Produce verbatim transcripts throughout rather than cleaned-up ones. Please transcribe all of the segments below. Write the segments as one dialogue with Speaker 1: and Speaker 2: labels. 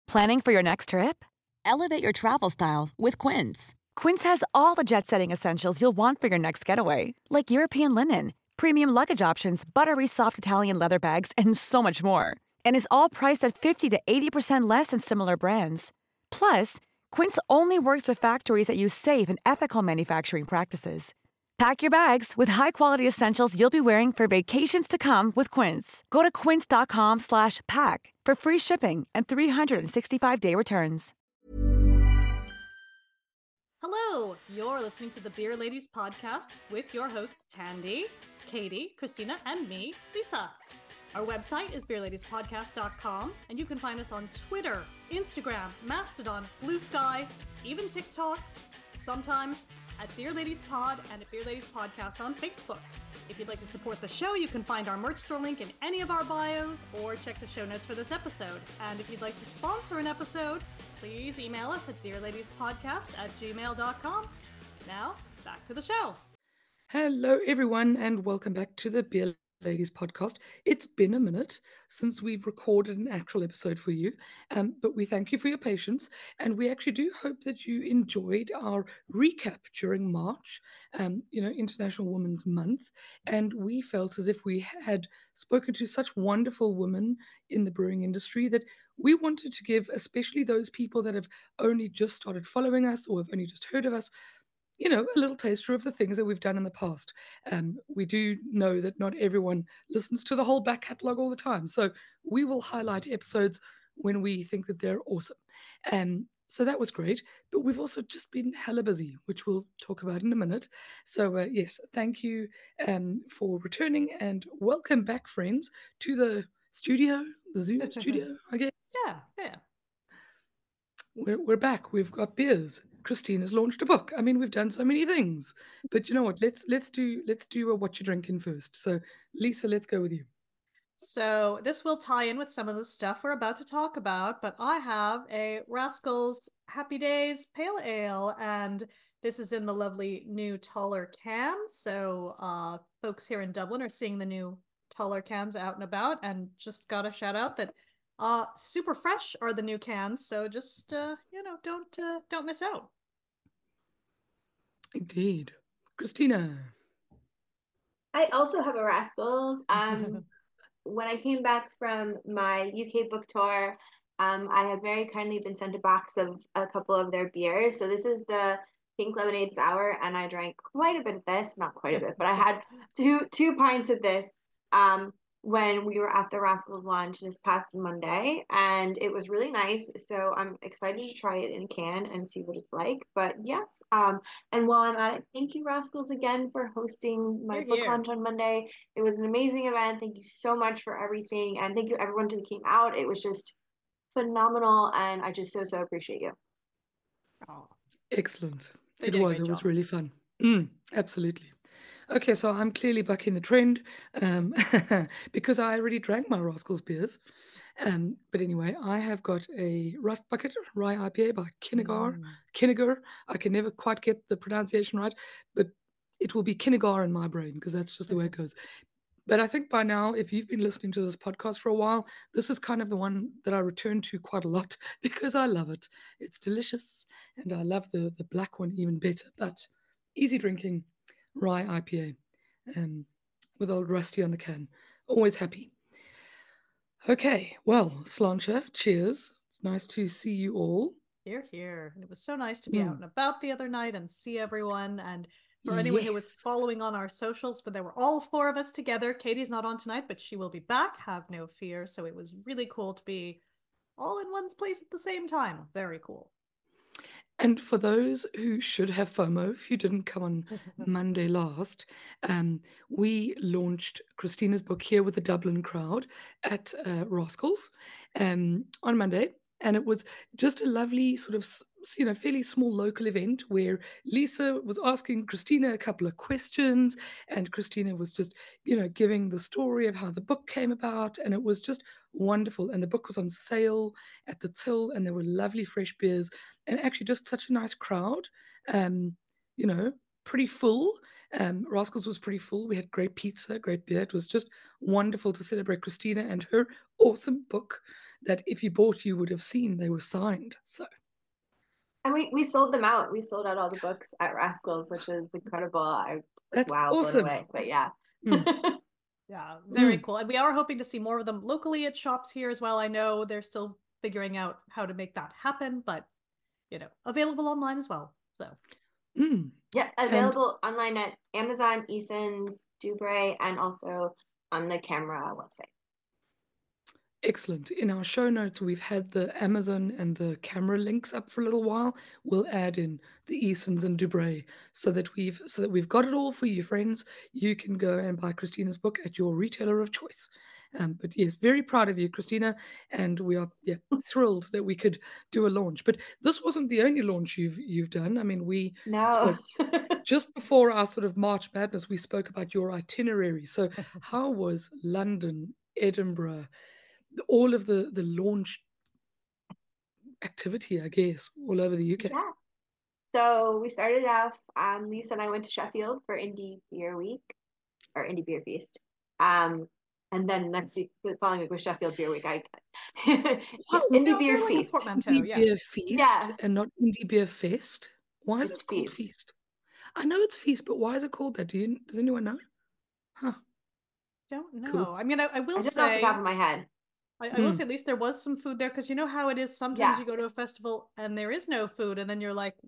Speaker 1: Planning for your next trip?
Speaker 2: Elevate your travel style with Quince.
Speaker 1: Quince has all the jet-setting essentials you'll want for your next getaway, like European linen, premium luggage options, buttery soft Italian leather bags, and so much more. And is all priced at fifty to eighty percent less than similar brands. Plus, Quince only works with factories that use safe and ethical manufacturing practices. Pack your bags with high-quality essentials you'll be wearing for vacations to come with Quince. Go to quince.com slash pack for free shipping and three sixty-five day returns.
Speaker 3: Hello, you're listening to the Beer Ladies podcast with your hosts Tandy, Katie, Christina, and me, Lisa. Our website is beer ladies podcast dot com, and you can find us on Twitter, Instagram, Mastodon, Blue Sky, even TikTok, sometimes at Beer Ladies Pod and at Beer Ladies Podcast on Facebook. If you'd like to support the show, you can find our merch store link in any of our bios or check the show notes for this episode. And if you'd like to sponsor an episode, please email us at beer ladies podcast at gmail dot com. Now, back to the show.
Speaker 4: Hello, everyone, and welcome back to the Beer Ladies podcast. It's been a minute since we've recorded an actual episode for you, um, but we thank you for your patience, and we actually do hope that you enjoyed our recap during March, um, you know, International Women's Month, and we felt as if we had spoken to such wonderful women in the brewing industry that we wanted to give, especially those people that have only just started following us or have only just heard of us, you know, a little taster of the things that we've done in the past. Um, we do know that not everyone listens to the whole back catalogue all the time. So we will highlight episodes when we think that they're awesome. Um, so that was great. But we've also just been hella busy, which we'll talk about in a minute. So uh, yes, thank you um, for returning, and welcome back, friends, to the studio, the Zoom studio, I guess.
Speaker 3: Yeah, yeah.
Speaker 4: We're, we're back. We've got beers. Christine has launched a book. I mean, we've done so many things. But you know what? Let's let's do let's do a what you're drinking first. So, Lisa, let's go with you.
Speaker 3: So this will tie in with some of the stuff we're about to talk about, but I have a Rascals Happy Days Pale Ale, and this is in the lovely new taller can. So uh, folks here in Dublin are seeing the new taller cans out and about, and just got a shout out that uh, super fresh are the new cans. So just uh, you know, don't uh, don't miss out.
Speaker 4: Indeed, Christina.
Speaker 5: I also have a Rascals. Um. When I came back from my U K book tour, um, I had very kindly been sent a box of a couple of their beers. So this is the Pink Lemonade Sour, and I drank quite a bit of this, not quite a bit, but I had two two pints of this um, when we were at the Rascals launch this past Monday, and it was really nice. So I'm excited to try it in a can and see what it's like. But yes, um, and while I'm at it, thank you, Rascals, again for hosting my
Speaker 3: You're
Speaker 5: book
Speaker 3: here.
Speaker 5: launch on Monday. It was an amazing event. Thank you so much for everything, and thank you everyone who came out. It was just phenomenal, and I just so so appreciate you.
Speaker 3: Oh,
Speaker 4: Excellent.
Speaker 3: they
Speaker 4: It
Speaker 3: did a
Speaker 4: was.
Speaker 3: great
Speaker 4: It was
Speaker 3: job.
Speaker 4: really fun. Mm, absolutely. Okay, so I'm clearly bucking the trend um, because I already drank my Rascals beers. Um, but anyway, I have got a Rust Bucket Rye I P A by Kinnegar.
Speaker 3: Mm.
Speaker 4: Kinnegar. I can never quite get the pronunciation right, but it will be Kinnegar in my brain because that's just the way it goes. But I think by now, if you've been listening to this podcast for a while, this is kind of the one that I return to quite a lot because I love it. It's delicious, and I love the the black one even better. But easy drinking rye I P A um, with old Rusty on the can. Always happy. Okay, well, Sláinte, cheers. It's nice to see you all.
Speaker 3: Here, here. And it was so nice to be
Speaker 4: Mm.
Speaker 3: out and about the other night and see everyone. And for anyone who was
Speaker 4: Yes.
Speaker 3: following on our socials, but there were all four of us together. Katie's not on tonight, but she will be back. Have no fear. So it was really cool to be all in one place at the same time. Very cool.
Speaker 4: And for those who should have FOMO, if you didn't come on Monday last, um, we launched Christina's book here with the Dublin crowd at uh, Rascals um, on Monday. And it was just a lovely sort of, s- s- you know, fairly small local event where Lisa was asking Christina a couple of questions, and Christina was just, you know, giving the story of how the book came about. And it was just wonderful. And the book was on sale at the till, and there were lovely fresh beers, and actually just such a nice crowd. Um, you know, pretty full. Um, Rascals was pretty full. We had great pizza, great beer. It was just wonderful to celebrate Christina and her awesome book. that if you bought, you would have seen they were signed. So,
Speaker 5: And we, we sold them out. We sold out all the books at Rascals, which is incredible. I
Speaker 4: that's
Speaker 5: wow, blown
Speaker 4: awesome.
Speaker 5: away. But yeah.
Speaker 4: Mm.
Speaker 3: Yeah, very
Speaker 4: Mm.
Speaker 3: cool. And we are hoping to see more of them locally at shops here as well. I know they're still figuring out how to make that happen, but you know, available online as well. So
Speaker 4: Mm.
Speaker 5: Yeah,
Speaker 4: And
Speaker 5: available online at Amazon, Eason's, Dubray, and also on the Camera website.
Speaker 4: excellent. In our show notes, we've had the Amazon and the Camera links up for a little while. We'll add in the Easons and Dubray so that we've so that we've got it all for you, friends. You can go and buy Christina's book at your retailer of choice. Um, but yes, very proud of you, Christina, and we are yeah thrilled that we could do a launch. But this wasn't the only launch you've you've done. I mean, we
Speaker 5: No.
Speaker 4: spoke just before our sort of March Madness. We spoke about your itinerary. So, how was London, Edinburgh, all of the the launch activity, I guess, all over the U K?
Speaker 5: Yeah. So we started off, um, Lisa and I went to Sheffield for Indie Beer Week or Indie Beer Feast. Um, and then next week, the following week was Sheffield Beer Week. I yeah,
Speaker 4: Why, why
Speaker 5: Indie
Speaker 3: they're,
Speaker 5: Beer
Speaker 3: they're like a
Speaker 5: Feast.
Speaker 3: portmanteau,
Speaker 4: Indie
Speaker 3: yeah.
Speaker 4: Beer Feast
Speaker 5: Yeah.
Speaker 4: and not Indie Beer Fest? Why is
Speaker 5: It's
Speaker 4: it called
Speaker 5: Feast.
Speaker 4: Feast? I know it's Feast, but why is it called that? Do you, does anyone know? Huh.
Speaker 3: Don't know.
Speaker 4: Cool.
Speaker 3: I mean, I, I will
Speaker 5: I just know off the
Speaker 3: say,
Speaker 5: top of my head.
Speaker 3: I, I will
Speaker 4: Mm.
Speaker 3: say at least there was some food there because you know how it is. Sometimes
Speaker 5: Yeah.
Speaker 3: you go to a festival and there is no food, and then you're like,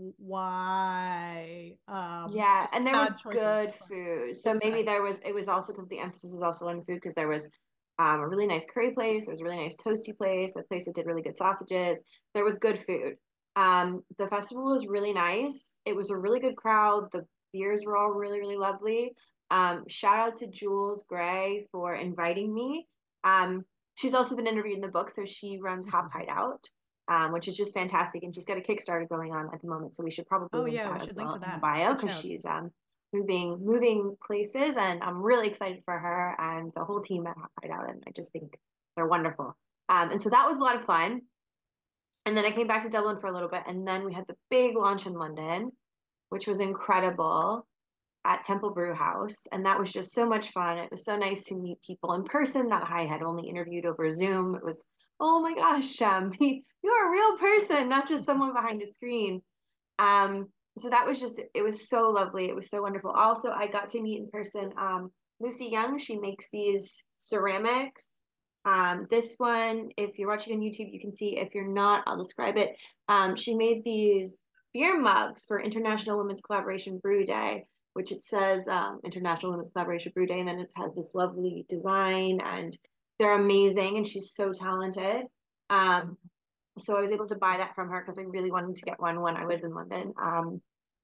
Speaker 3: why? Um,
Speaker 5: Yeah,
Speaker 3: just
Speaker 5: and there was
Speaker 3: bad choices.
Speaker 5: good
Speaker 3: But
Speaker 5: food.
Speaker 3: it
Speaker 5: So
Speaker 3: was
Speaker 5: maybe
Speaker 3: nice.
Speaker 5: there was, it was also because the emphasis was also on food because there was um, a really nice curry place. There was a really nice toasty place, a place that did really good sausages. There was good food. Um, the festival was really nice. It was a really good crowd. The beers were all really, really lovely. Um, shout out to Jules Gray for inviting me. Um, she's also been interviewed in the book, so she runs Hop Hideout, um, which is just fantastic. And she's got a Kickstarter going on at the moment, so we should probably
Speaker 3: Oh
Speaker 5: link
Speaker 3: yeah, we
Speaker 5: that as
Speaker 3: should link
Speaker 5: well
Speaker 3: to
Speaker 5: in the
Speaker 3: that.
Speaker 5: bio
Speaker 3: Good
Speaker 5: because
Speaker 3: shout.
Speaker 5: she's um moving moving places, and I'm really excited for her and the whole team at Hop Hideout, and I just think they're wonderful. Um, and so that was a lot of fun. And then I came back to Dublin for a little bit, and then we had the big launch in London, which was incredible at Temple Brew House, and that was just so much fun. It was so nice to meet people in person that I had only interviewed over Zoom. It was, oh my gosh, um, you're a real person, not just someone behind a screen. Um, so that was just, it was so lovely. It was so wonderful. Also, I got to meet in person um, Lucy Young. She makes these ceramics. Um, this one, if you're watching on YouTube, you can see. If you're not, I'll describe it. Um, she made these beer mugs for International Women's Collaboration Brew Day, which it says um, International Women's Collaboration Brew Day, and then it has this lovely design, and they're amazing, and she's so talented. Um, so I was able to buy that from her because I really wanted to get one when I was in London. Um,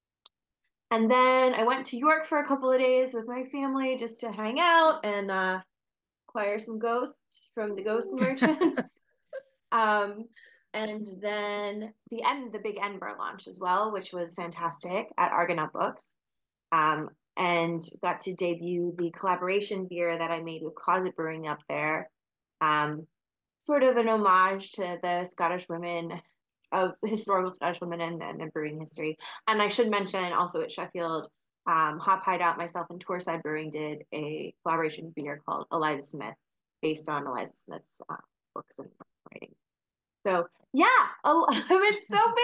Speaker 5: and then I went to York for a couple of days with my family just to hang out and uh, acquire some ghosts from the ghost merchants. um, and then the end, the big Edinburgh launch as well, which was fantastic at Argonaut Books. Um, and got to debut the collaboration beer that I made with Closet Brewing up there. Um, sort of an homage to the Scottish women of historical Scottish women and, and, and brewing history. And I should mention also at Sheffield, um, Hop Hideout, myself and Tourside Brewing did a collaboration beer called Eliza Smith, based on Eliza Smith's uh, books and writings. So yeah, I've been so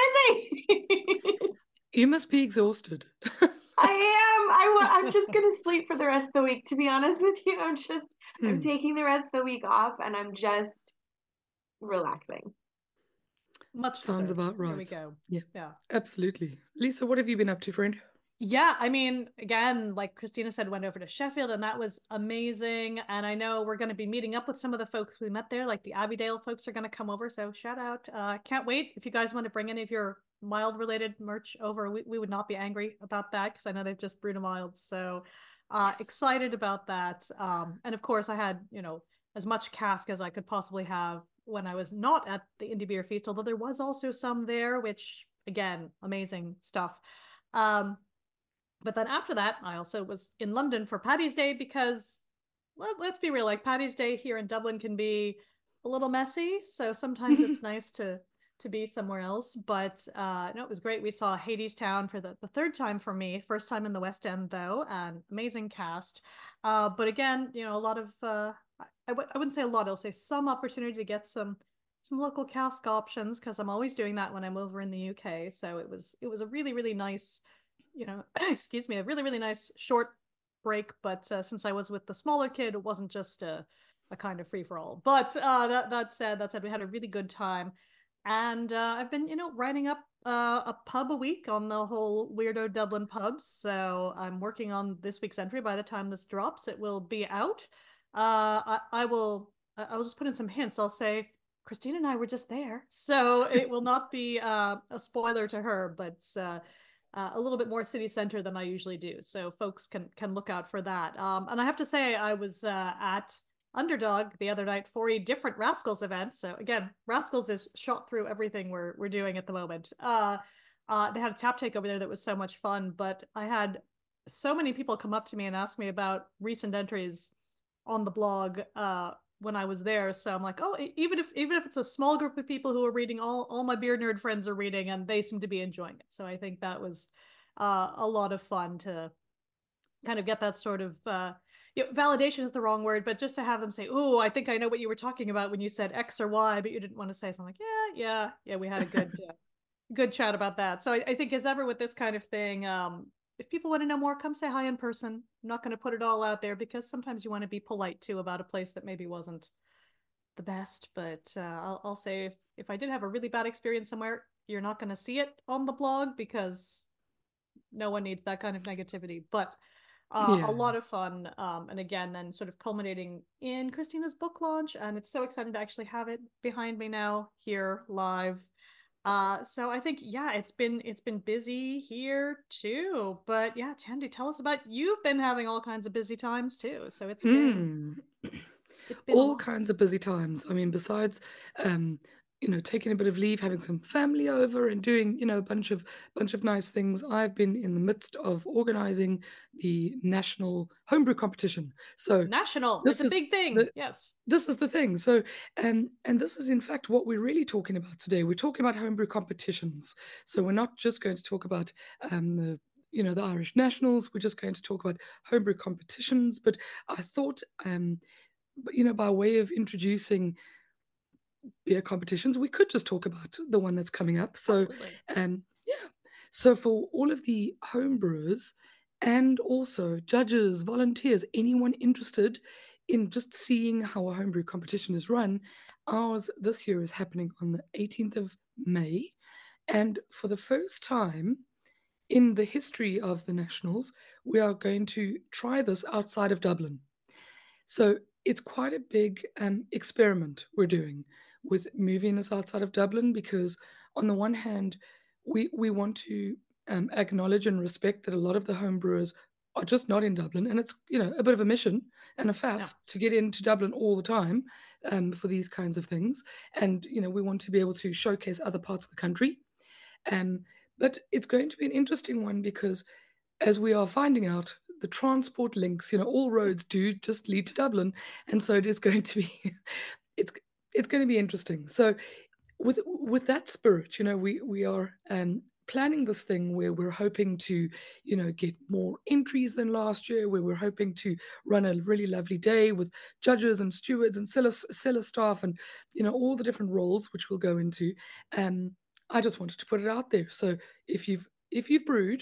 Speaker 5: busy.
Speaker 4: You must be exhausted.
Speaker 5: I am. I I'm just gonna sleep for the rest of the week. To be honest with you, I'm just mm. I'm taking the rest of the week off, and I'm just relaxing.
Speaker 3: Much
Speaker 4: Sounds
Speaker 3: deserved.
Speaker 4: about right.
Speaker 3: Here we go.
Speaker 4: Yeah,
Speaker 3: yeah,
Speaker 4: absolutely. Lisa, what have you been up to, friend?
Speaker 3: Yeah, I mean, again, like Christina said, went over to Sheffield, and that was amazing. And I know we're going to be meeting up with some of the folks we met there, like the Abbeydale folks are going to come over. So shout out. Uh, can't wait. If you guys want to bring any of your mild related merch over, we, we would not be angry about that because I know they've just brewed a mild. So uh, yes. Excited about that. Um, and of course, I had, you know, as much cask as I could possibly have when I was not at the Indie Beer Feast, although there was also some there, which, again, amazing stuff. Um, But then after that, I also was in London for Paddy's Day because, let, let's be real, like Paddy's Day here in Dublin can be a little messy. So sometimes it's nice to to be somewhere else. But uh, no, it was great. We saw Hadestown for the, the third time for me. First time in the West End, though, and amazing cast. Uh, but again, you know, a lot of uh, I w- I wouldn't say a lot. I'll say some opportunity to get some some local cask options because I'm always doing that when I'm over in the U K. So it was it was a really really nice, you know, excuse me, a really really nice short break. But uh, since I was with the smaller kid, it wasn't just a a kind of free for all. But uh, that that said, that said, we had a really good time, and uh, I've been you know writing up uh, a pub a week on the whole Weirdo Dublin pubs. So I'm working on this week's entry. By the time this drops, it will be out. Uh, I, I will I will just put in some hints. I'll say Christina and I were just there, so it will not be uh, a spoiler to her, but uh, uh, a little bit more city center than I usually do. So folks can can look out for that. Um, and I have to say, I was uh, at Underdog the other night for a different Rascals event. So again, Rascals is shot through everything we're we're doing at the moment. Uh, uh, they had a tap take over there that was so much fun, but I had so many people come up to me and ask me about recent entries on the blog uh, when I was there. So I'm like, oh, even if even if it's a small group of people who are reading, all all my beer nerd friends are reading, and they seem to be enjoying it. So I think that was uh, a lot of fun to kind of get that sort of uh, you know, validation is the wrong word, but just to have them say, "Oh, I think I know what you were talking about when you said X or Y, but you didn't want to say something." Like, yeah, yeah, yeah, we had a good uh, good chat about that. So I, I think as ever with this kind of thing, um, if people want to know more, come say hi in person. I'm not going to put it all out there because sometimes you want to be polite too about a place that maybe wasn't the best. But uh, I'll, I'll say if, if I did have a really bad experience somewhere, you're not going to see it on the blog because no one needs that kind of negativity. But uh, a
Speaker 4: Yeah.
Speaker 3: lot of fun. Um, and again, then sort of culminating in Christina's book launch. And it's so exciting to actually have it behind me now here live. Uh, so I think yeah, it's been it's been busy here too. But yeah, Tandy, tell us about you've been having all kinds of busy times too. So it's been
Speaker 4: Mm.
Speaker 3: it's been a
Speaker 4: All
Speaker 3: lot.
Speaker 4: kinds of busy times. I mean, besides, um, you know, taking a bit of leave, having some family over, and doing, you know, a bunch of bunch of nice things. I've been in the midst of organizing the national homebrew competition. So
Speaker 3: National. It's
Speaker 4: this
Speaker 3: a
Speaker 4: is
Speaker 3: big thing.
Speaker 4: the
Speaker 3: Yes.
Speaker 4: this is the thing. So, um, and this is in fact what we're really talking about today. We're talking about homebrew competitions. So we're not just going to talk about um, the you know the Irish nationals. We're just going to talk about homebrew competitions. But I thought. Um, but, you know, by way of introducing beer competitions, we could just talk about the one that's coming up. So,
Speaker 3: Absolutely.
Speaker 4: um, yeah. So for all of the home brewers and also judges, volunteers, anyone interested in just seeing how a homebrew competition is run, ours this year is happening on the eighteenth of May. And for the first time in the history of the Nationals, we are going to try this outside of Dublin. So it's quite a big um, experiment we're doing with moving this outside of Dublin because, on the one hand, we we want to um, acknowledge and respect that a lot of the home brewers are just not in Dublin, and it's you know a bit of a mission and a
Speaker 3: No.
Speaker 4: faff to get into Dublin all the time um, for these kinds of things, and you know we want to be able to showcase other parts of the country. Um, but it's going to be an interesting one because as we are finding out, the transport links, you know, all roads do just lead to Dublin, and so it is going to be, it's it's going to be interesting. So, with with that spirit, you know, we we are um, planning this thing where we're hoping to, you know, get more entries than last year. Where we're hoping to run a really lovely day with judges and stewards and cellar cellar staff, and you know all the different roles which we'll go into. Um, I just wanted to put it out there. So if you've if you've brewed,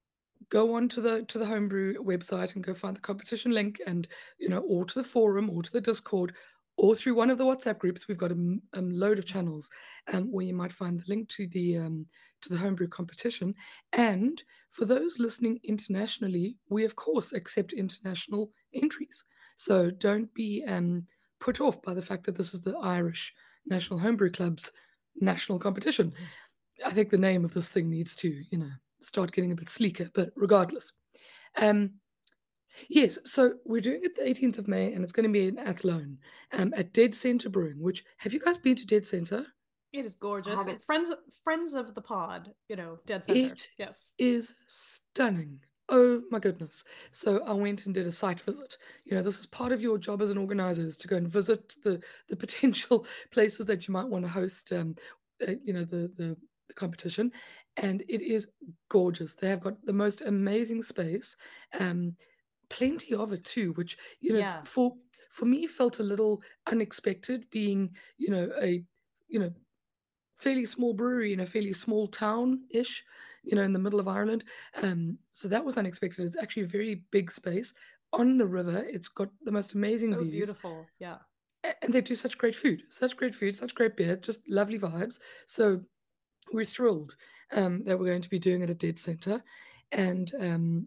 Speaker 4: go on to the to the homebrew website and go find the competition link, and you know or to the forum or to the Discord or through one of the WhatsApp groups. We've got a, m- a load of channels um, where you might find the link to the um, to the homebrew competition. And for those listening internationally, we of course accept international entries, so don't be um, put off by the fact that this is the Irish National Homebrew Club's national competition. I think the name of this thing needs to, you know, start getting a bit sleeker, but regardless. Um, yes, so we're doing it the eighteenth of May and it's going to be in Athlone um, at Dead Center Brewing, which, have you guys been to Dead Center?
Speaker 3: It is
Speaker 5: I
Speaker 3: gorgeous.
Speaker 5: haven't.
Speaker 3: Friends friends of the pod, you know, dead center.
Speaker 4: It
Speaker 3: Yes.
Speaker 4: is stunning. Oh my goodness. So I went and did a site visit. You know, this is part of your job as an organizer is to go and visit the, the potential places that you might want to host, um, uh, you know, the, the, the competition. And it is gorgeous. They have got the most amazing space, um, plenty of it too, which, you know, f-
Speaker 3: Yeah.
Speaker 4: for for me felt a little unexpected, being, you know, a, you know, fairly small brewery in a fairly small town-ish, you know, in the middle of Ireland. Um, so that was unexpected. It's actually a very big space on the river. It's got the most amazing
Speaker 3: So
Speaker 4: views.
Speaker 3: beautiful. Yeah.
Speaker 4: A- And they do such great food, such great food, such great beer, just lovely vibes. So we're thrilled um, that we're going to be doing it at Dead Center. And um,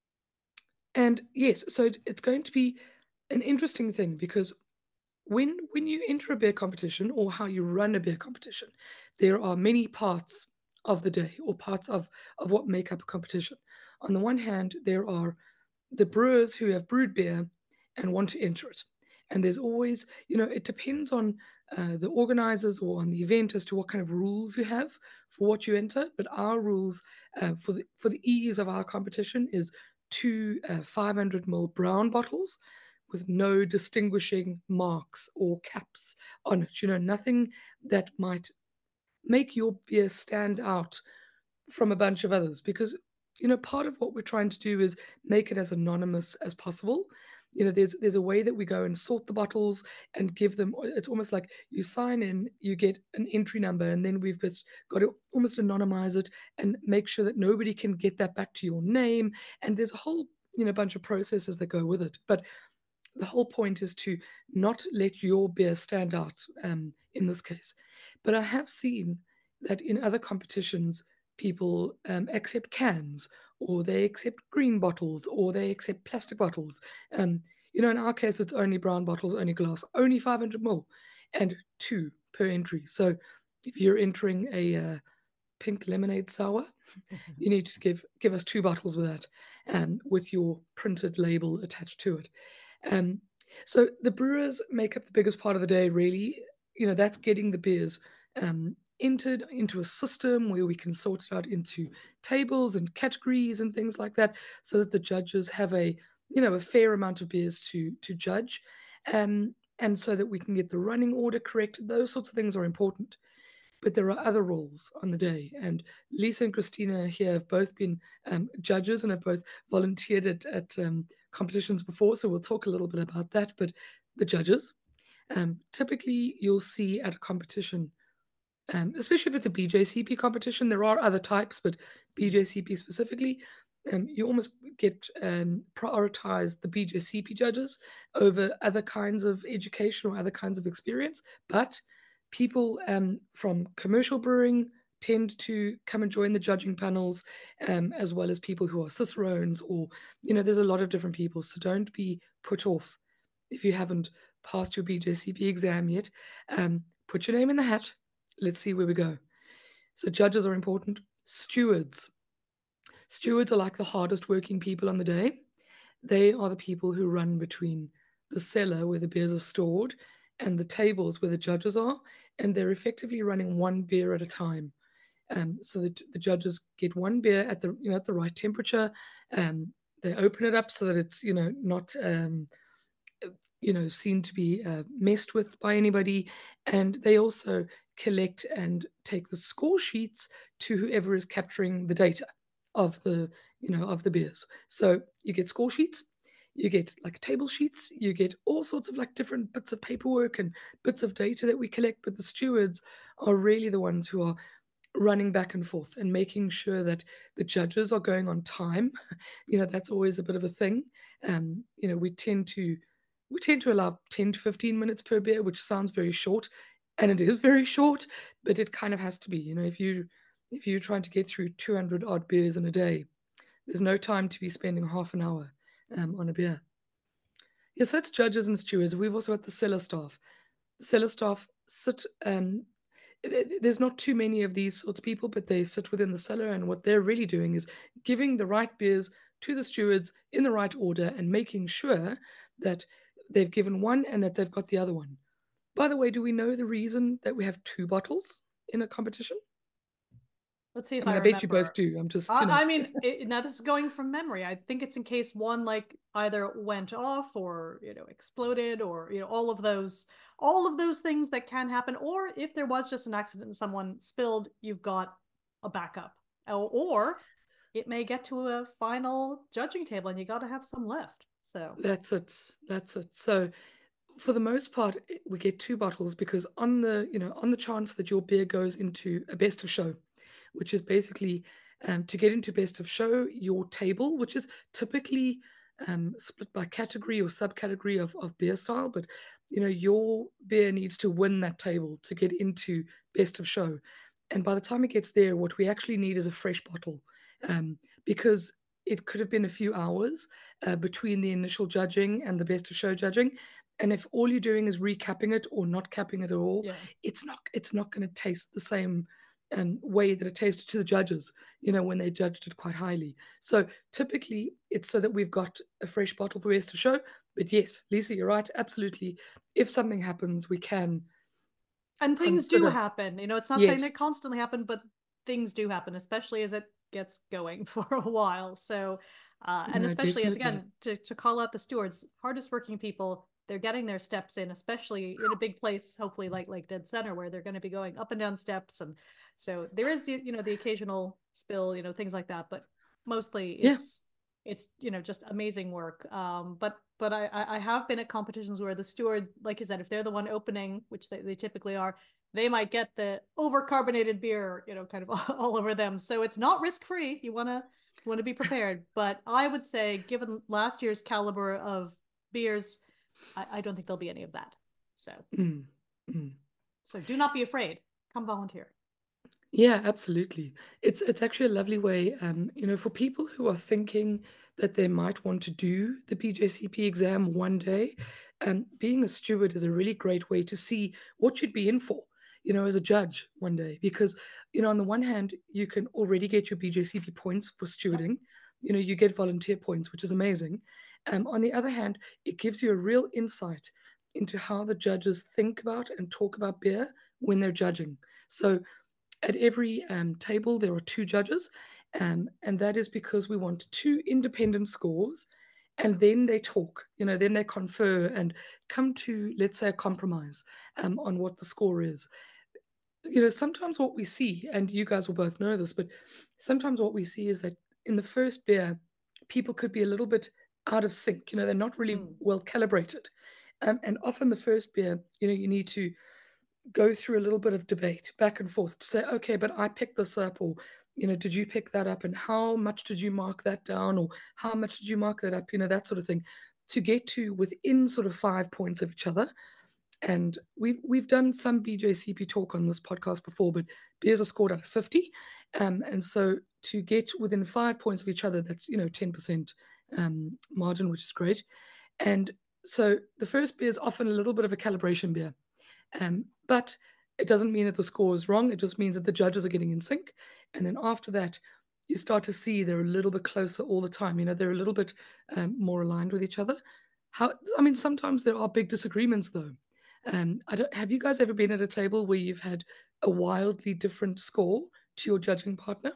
Speaker 4: and yes, so it- it's going to be an interesting thing because when when you enter a beer competition or how you run a beer competition, there are many parts of the day or parts of of what make up a competition. On the one hand, there are the brewers who have brewed beer and want to enter it, and there's always, you know, it depends on uh, the organizers or on the event as to what kind of rules you have for what you enter. But our rules uh, for the for the ease of our competition is two uh, five hundred milliliter brown bottles with no distinguishing marks or caps on it. You know, nothing that might make your beer stand out from a bunch of others, because, you know, part of what we're trying to do is make it as anonymous as possible. You know, there's there's a way that we go and sort the bottles and give them, it's almost like you sign in, you get an entry number, and then we've just got to almost anonymize it and make sure that nobody can get that back to your name. And there's a whole, you know, bunch of processes that go with it. But the whole point is to not let your beer stand out um, in this case. But I have seen that in other competitions, people um, accept cans, or they accept green bottles, or they accept plastic bottles. Um, you know, in our case, it's only brown bottles, only glass, only five hundred mil, and two per entry. So if you're entering a uh, pink lemonade sour, you need to give give us two bottles with that, um, with your printed label attached to it. Um, so the brewers make up the biggest part of the day, really. You know, that's getting the beers um, entered into a system where we can sort it out into tables and categories and things like that, so that the judges have a, you know, a fair amount of beers to to judge, um, and so that we can get the running order correct. Those sorts of things are important. But there are other roles on the day, and Lisa and Christina here have both been um, judges and have both volunteered at, at um, competitions before, so we'll talk a little bit about that. But the judges, um, typically you'll see at a competition, um, especially if it's a B J C P competition, there are other types, but B J C P specifically, um, you almost get um, prioritize the B J C P judges over other kinds of education or other kinds of experience. But people um, from commercial brewing tend to come and join the judging panels, um, as well as people who are cicerones, or, you know, there's a lot of different people. So don't be put off if you haven't passed your B J C P exam yet. Um, put your name in the hat. Let's see where we go. So judges are important. Stewards. Stewards are like the hardest working people on the day. They are the people who run between the cellar where the beers are stored and the tables where the judges are, and they're effectively running one beer at a time. Um, so that the judges get one beer at the, you know, at the right temperature. Um, they open it up so that it's, you know, not um, you know, seen to be uh, messed with by anybody. And they also collect and take the score sheets to whoever is capturing the data of the, you know, of the beers. So you get score sheets, you get like table sheets, you get all sorts of like different bits of paperwork and bits of data that we collect. But the stewards are really the ones who are running back and forth and making sure that the judges are going on time. You know, that's always a bit of a thing. Um, you know, we tend to we tend to allow ten to fifteen minutes per beer, which sounds very short, and it is very short, but it kind of has to be. You know, if you if you're trying to get through two hundred odd beers in a day, there's no time to be spending half an hour um, on a beer. Yes, that's judges and stewards. We've also got the cellar staff. The cellar staff sit. Um, there's not too many of these sorts of people, but they sit within the cellar, and what they're really doing is giving the right beers to the stewards in the right order and making sure that they've given one and that they've got the other one. By the way, do we know the reason that we have two bottles in a competition?
Speaker 3: Let's see if
Speaker 4: I mean,
Speaker 3: I
Speaker 4: I bet you
Speaker 3: remember.
Speaker 4: both do. I'm just, you know.
Speaker 3: I, I mean, it, now this is going from memory. I think it's in case one like either went off or, you know, exploded, or, you know, all of those, all of those things that can happen. Or if there was just an accident and someone spilled, you've got a backup. Or, or it may get to a final judging table and you got to have some left. So
Speaker 4: That's it. That's it. So for the most part, i- we get two bottles because on the, you know, on the chance that your beer goes into a best of show, which is basically um, to get into best of show, your table, which is typically um, split by category or subcategory of, of beer style, but you know, your beer needs to win that table to get into best of show. And by the time it gets there, what we actually need is a fresh bottle, um, because it could have been a few hours uh, between the initial judging and the best of show judging. And if all you're doing is recapping it or not capping it at all,
Speaker 3: Yeah.
Speaker 4: it's not it's not going to taste the same um, way that it tasted to the judges, you know, when they judged it quite highly. So typically, it's so that we've got a fresh bottle for best of show. But yes, Lisa, you're right. Absolutely, if something happens, we can
Speaker 3: And things do
Speaker 4: consider.
Speaker 3: happen. You know, it's not saying they
Speaker 4: Yes,
Speaker 3: constantly happen, but things do happen, especially as it gets going for a while. So, uh, and
Speaker 4: no,
Speaker 3: especially as
Speaker 4: definitely.
Speaker 3: again to to call out the stewards, hardest working people, they're getting their steps in, especially in a big place, hopefully like like Dead Center, where they're going to be going up and down steps, and so there is the, you know, the occasional spill, you know, things like that, but mostly
Speaker 4: Yeah.
Speaker 3: it's it's you know, just amazing work. Um, but but I I have been at competitions where the steward, like you said, if they're the one opening, which they, they typically are, they might get the overcarbonated beer, you know, kind of all over them. So it's not risk free. You want to want to be prepared. But I would say, given last year's caliber of beers, I, I don't think there'll be any of that. So,
Speaker 4: Mm, mm.
Speaker 3: so do not be afraid. Come volunteer.
Speaker 4: Yeah, absolutely. It's it's actually a lovely way, um, you know, for people who are thinking that they might want to do the B J C P exam one day. Um, being a steward is a really great way to see what you'd be in for, you know, as a judge one day. Because, you know, on the one hand, you can already get your B J C P points for
Speaker 3: Yep.
Speaker 4: stewarding. You know, you get volunteer points, which is amazing. Um, on the other hand, it gives you a real insight into how the judges think about and talk about beer when they're judging. So at every um, table, there are two judges, um, and that is because we want two independent scores, and then they talk, you know, then they confer and come to, let's say, a compromise um, on what the score is. You know, sometimes what we see, and you guys will both know this, but sometimes what we see is that in the first beer, people could be a little bit out of sync. You know, they're not really
Speaker 3: Mm.
Speaker 4: well calibrated. Um, and often the first beer, you know, you need to go through a little bit of debate back and forth to say, okay, but I picked this up, or, you know, did you pick that up? And how much did you mark that down? Or how much did you mark that up? You know, that sort of thing to get to within sort of five points of each other. And we've we've done some B J C P talk on this podcast before, but beers are scored out of fifty. Um, and so to get within five points of each other, that's, you know, ten percent um, margin, which is great. And so the first beer is often a little bit of a calibration beer. Um, but it doesn't mean that the score is wrong. It just means that the judges are getting in sync. And then after that, you start to see they're a little bit closer all the time. You know, they're a little bit um, more aligned with each other. How, I mean, sometimes there are big disagreements, though. Um, I don't, have you guys ever been at a table where you've had a wildly different score to your judging partner?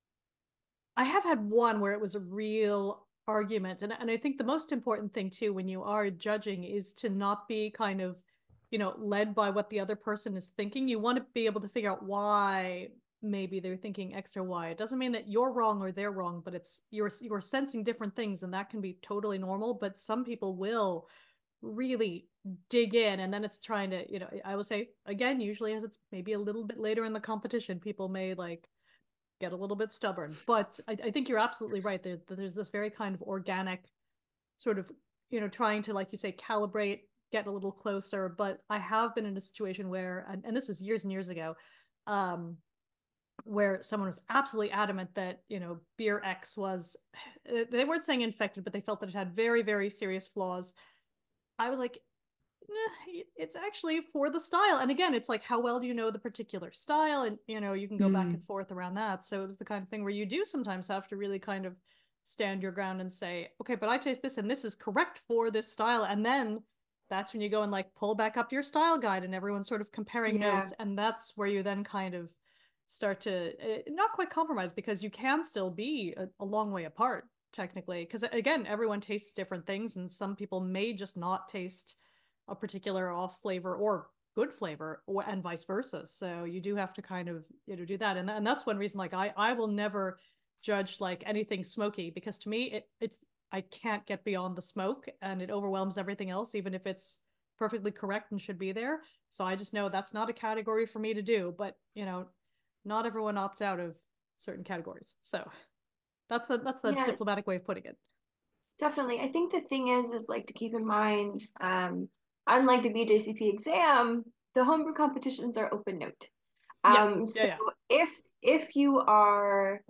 Speaker 3: I have had one where it was a real argument. And, and I think the most important thing, too, when you are judging is to not be kind of, you know, led by what the other person is thinking. You want to be able to figure out why maybe they're thinking X or Y. It doesn't mean that you're wrong or they're wrong, but it's you're you're sensing different things, and that can be totally normal. But some people will really dig in, and then it's trying to, you know, I would say again, usually as it's maybe a little bit later in the competition, people may like get a little bit stubborn. But I, I think you're absolutely right. There, there's this very kind of organic sort of, you know, trying to, like you say, calibrate, get a little closer. But I have been in a situation where, and, and this was years and years ago, um, where someone was absolutely adamant that, you know, beer X was, they weren't saying infected, but they felt that it had very, very serious flaws. I was like, it's actually for the style. And again, it's like, how well do you know the particular style? And, you know, you can go back
Speaker 4: Mm,
Speaker 3: and forth around that. So it was the kind of thing where you do sometimes have to really kind of stand your ground and say, okay, but I taste this and this is correct for this style. And then that's when you go and like pull back up your style guide and everyone's sort of comparing
Speaker 5: Yeah.
Speaker 3: notes. And that's where you then kind of start to uh, not quite compromise, because you can still be a, a long way apart technically. Because again, everyone tastes different things, and some people may just not taste a particular off flavor or good flavor, or, and vice versa. So you do have to kind of, you know, do that. And, and that's one reason, like, I, I will never judge like anything smoky, because to me, it, it's, I can't get beyond the smoke and it overwhelms everything else, even if it's perfectly correct and should be there. So I just know that's not a category for me to do. But, you know, not everyone opts out of certain categories. So that's the that's the
Speaker 5: Yeah,
Speaker 3: diplomatic way of putting it.
Speaker 5: definitely. I think the thing is, is like to keep in mind, um, unlike the B J C P exam, the homebrew competitions are open note.
Speaker 3: Yeah,
Speaker 5: Um,
Speaker 3: yeah,
Speaker 5: so
Speaker 3: yeah.
Speaker 5: if if you are,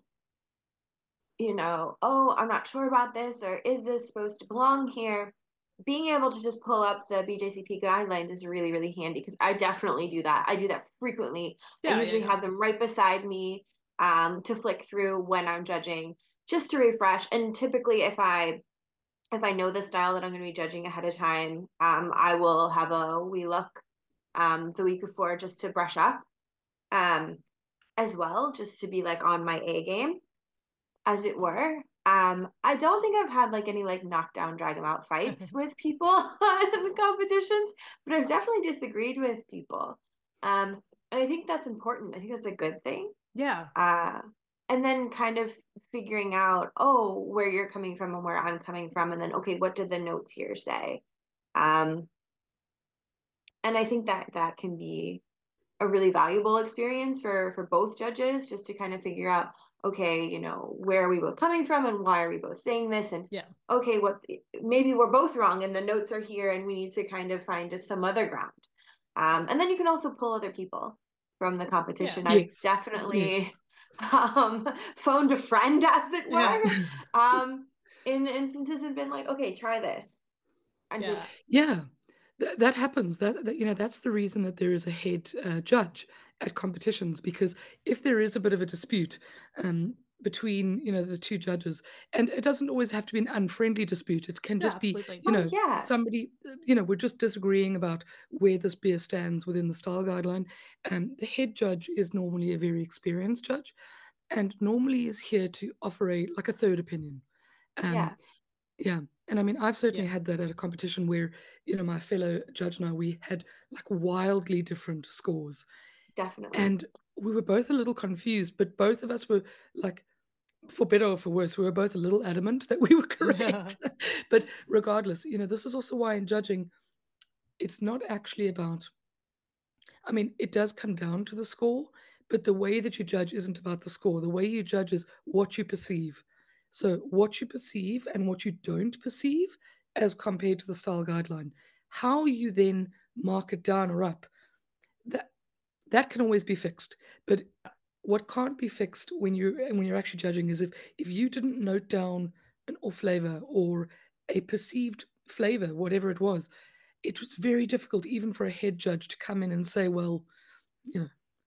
Speaker 5: you know, oh, I'm not sure about this, or is this supposed to belong here? Being able to just pull up the B J C P guidelines is really, really handy because I definitely do that. I do that frequently. I
Speaker 3: Yeah, yeah,
Speaker 5: usually
Speaker 3: yeah.
Speaker 5: have them right beside me um, to flick through when I'm judging, just to refresh. And typically, if I if I know the style that I'm going to be judging ahead of time, um, I will have a wee look um, the week before just to brush up um, as well, just to be like on my A game, as it were. Um, I don't think I've had like any like knockdown, drag them out fights with people in competitions, but I've definitely disagreed with people. Um, and I think that's important. I think that's a good thing.
Speaker 3: Yeah.
Speaker 5: Uh, and then kind of figuring out, oh, where you're coming from and where I'm coming from, and then okay, what did the notes here say? Um, and I think that that can be a really valuable experience for for both judges, just to kind of figure out, okay, you know, where are we both coming from and why are we both saying this? And
Speaker 3: Yeah.
Speaker 5: okay, what maybe we're both wrong and the notes are here and we need to kind of find just some other ground. Um, and then you can also pull other people from the competition.
Speaker 3: Yeah.
Speaker 5: I've
Speaker 4: Yes.
Speaker 5: definitely
Speaker 4: Yes.
Speaker 5: um, phoned a friend, as it
Speaker 3: Yeah.
Speaker 5: were, um, in instances and been like, okay, try this. And
Speaker 3: Yeah.
Speaker 5: just,
Speaker 4: Yeah, th- that happens. That, that you know, that's the reason that there is a head uh, judge at competitions, because if there is a bit of a dispute um, between you know the two judges, and it doesn't always have to be an unfriendly dispute. It can
Speaker 3: Yeah,
Speaker 4: just be
Speaker 3: absolutely.
Speaker 4: you
Speaker 5: oh,
Speaker 4: know
Speaker 5: yeah,
Speaker 4: somebody uh, you know we're just disagreeing about where this beer stands within the style guideline. Um, the head judge is normally a very experienced judge, and normally is here to offer a like a third opinion. Um,
Speaker 5: yeah,
Speaker 4: yeah. And I mean, I've
Speaker 3: Yeah.
Speaker 4: certainly had that at a competition where, you know, my fellow judge and I, we had like wildly different scores.
Speaker 5: definitely.
Speaker 4: And we were both a little confused, but both of us were like, for better or for worse, we were both a little adamant that we were correct. But regardless, you know, this is also why in judging, it's not actually about, I mean, it does come down to the score, but the way that you judge isn't about the score. The way you judge is what you perceive. So, what you perceive and what you don't perceive as compared to the style guideline. How you then mark it down or up, that that can always be fixed. But what can't be fixed when you when you're actually judging is if if you didn't note down an off flavor or a perceived flavor, whatever it was, it was very difficult even for a head judge to come in and say, well, you know,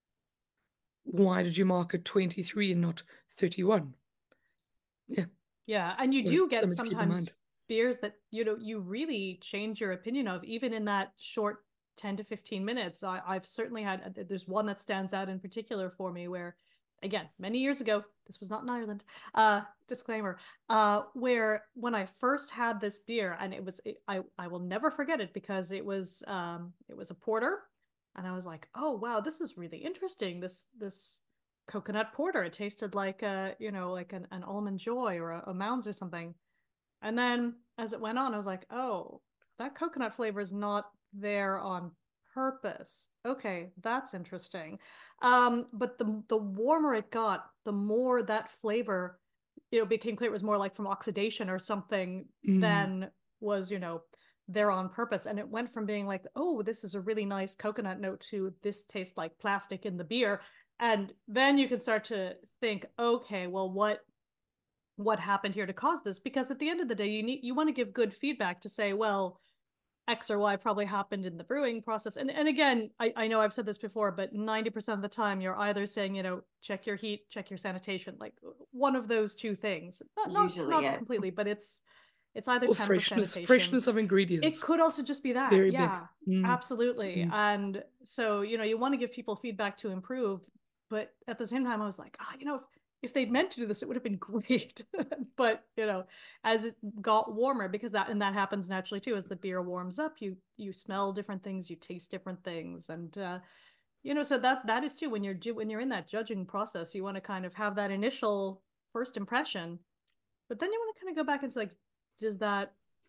Speaker 4: why did you mark it twenty-three and not thirty-one? Yeah.
Speaker 3: Yeah, and you
Speaker 4: So
Speaker 3: do get
Speaker 4: something to keep in
Speaker 3: sometimes
Speaker 4: mind.
Speaker 3: beers that you know you really change your opinion of, even in that short ten to fifteen minutes. I, I've certainly had, there's one that stands out in particular for me where, again, many years ago, this was not in Ireland, uh, disclaimer, uh, where when I first had this beer, and it was, it, I, I will never forget it because it was, um, it was a porter, and I was like, oh, wow, this is really interesting. This, this coconut porter. It tasted like a, you know, like an, an almond joy or a, a Mounds or something. And then as it went on, I was like, oh, that coconut flavor is not there on purpose. Okay, that's interesting. Um, but the the warmer it got, the more that flavor, you know, became clear it was more like from oxidation or something
Speaker 4: Mm,
Speaker 3: than was, you know, there on purpose. And it went from being like, oh, this is a really nice coconut note to this tastes like plastic in the beer. And then you can start to think, okay, well, what what happened here to cause this? Because at the end of the day, you need you want to give good feedback to say, well, X or Y probably happened in the brewing process. And and again, I, I know I've said this before, but ninety percent of the time you're either saying, you know, check your heat, check your sanitation, like one of those two things. Not not
Speaker 5: Usually
Speaker 3: not
Speaker 5: it.
Speaker 3: completely, but it's it's either
Speaker 4: or
Speaker 3: temp or
Speaker 4: freshness,
Speaker 3: sanitation.
Speaker 4: freshness of
Speaker 3: It
Speaker 4: ingredients.
Speaker 3: could also just be that.
Speaker 4: Very big.
Speaker 3: Yeah,
Speaker 4: Mm,
Speaker 3: absolutely.
Speaker 4: mm.
Speaker 3: And so, you know, you want to give people feedback to improve, but at the same time, I was like, ah, you know, if, if they'd meant to do this, it would have been great. But, you know, as it got warmer, because that and that happens naturally too, as the beer warms up, you you smell different things, you taste different things. And uh, you know, so that that is too when you're when you're in that judging process, you want to kind of have that initial first impression, but then you want to kind of go back and say, like, does that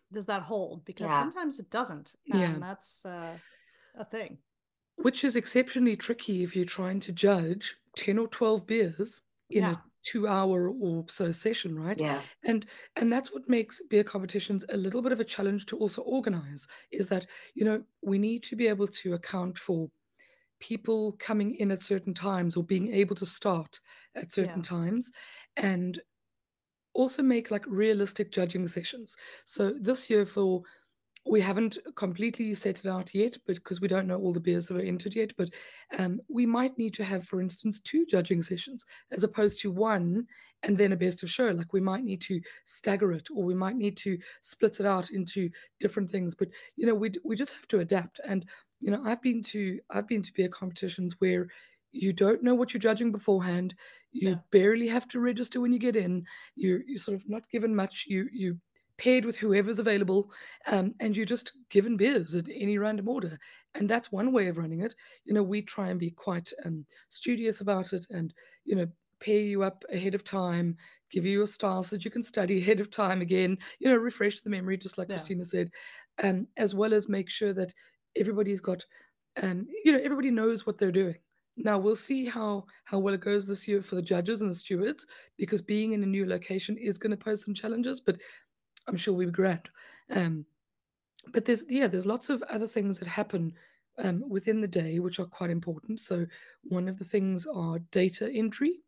Speaker 3: does that hold? Because
Speaker 5: Yeah.
Speaker 3: sometimes it doesn't, and
Speaker 4: Yeah.
Speaker 3: that's uh, a thing.
Speaker 4: Which is exceptionally tricky if you're trying to judge ten or twelve beers in
Speaker 3: Yeah.
Speaker 4: a two hour or so session, right?
Speaker 5: Yeah.
Speaker 4: And and that's what makes beer competitions a little bit of a challenge to also organize, is that, you know, we need to be able to account for people coming in at certain times or being able to start at certain
Speaker 3: Yeah.
Speaker 4: times, and also make like realistic judging sessions. So this year, for we haven't completely set it out yet, but because we don't know all the beers that are entered yet, but um, we might need to have, for instance, two judging sessions as opposed to one and then a best of show. Like we might need to stagger it, or we might need to split it out into different things. But you know, we we just have to adapt. And you know, I've been to I've been to beer competitions where you don't know what you're judging beforehand. You
Speaker 3: Yeah.
Speaker 4: barely have to register when you get in. You're you're sort of not given much. You you paired with whoever's available, um, and you're just given beers at any random order. And that's one way of running it. You know, we try and be quite um, studious about it, and you know, pair you up ahead of time, give you a style so that you can study ahead of time again. You know, refresh the memory, just like
Speaker 3: Yeah.
Speaker 4: Christina said, um, as well as make sure that everybody's got, um, you know, everybody knows what they're doing. Now we'll see how how well it goes this year for the judges and the stewards, because being in a new location is going to pose some challenges, but I'm sure we'll be grand. Um, but there's yeah, there's lots of other things that happen um, within the day which are quite important. So one of the things are data entry.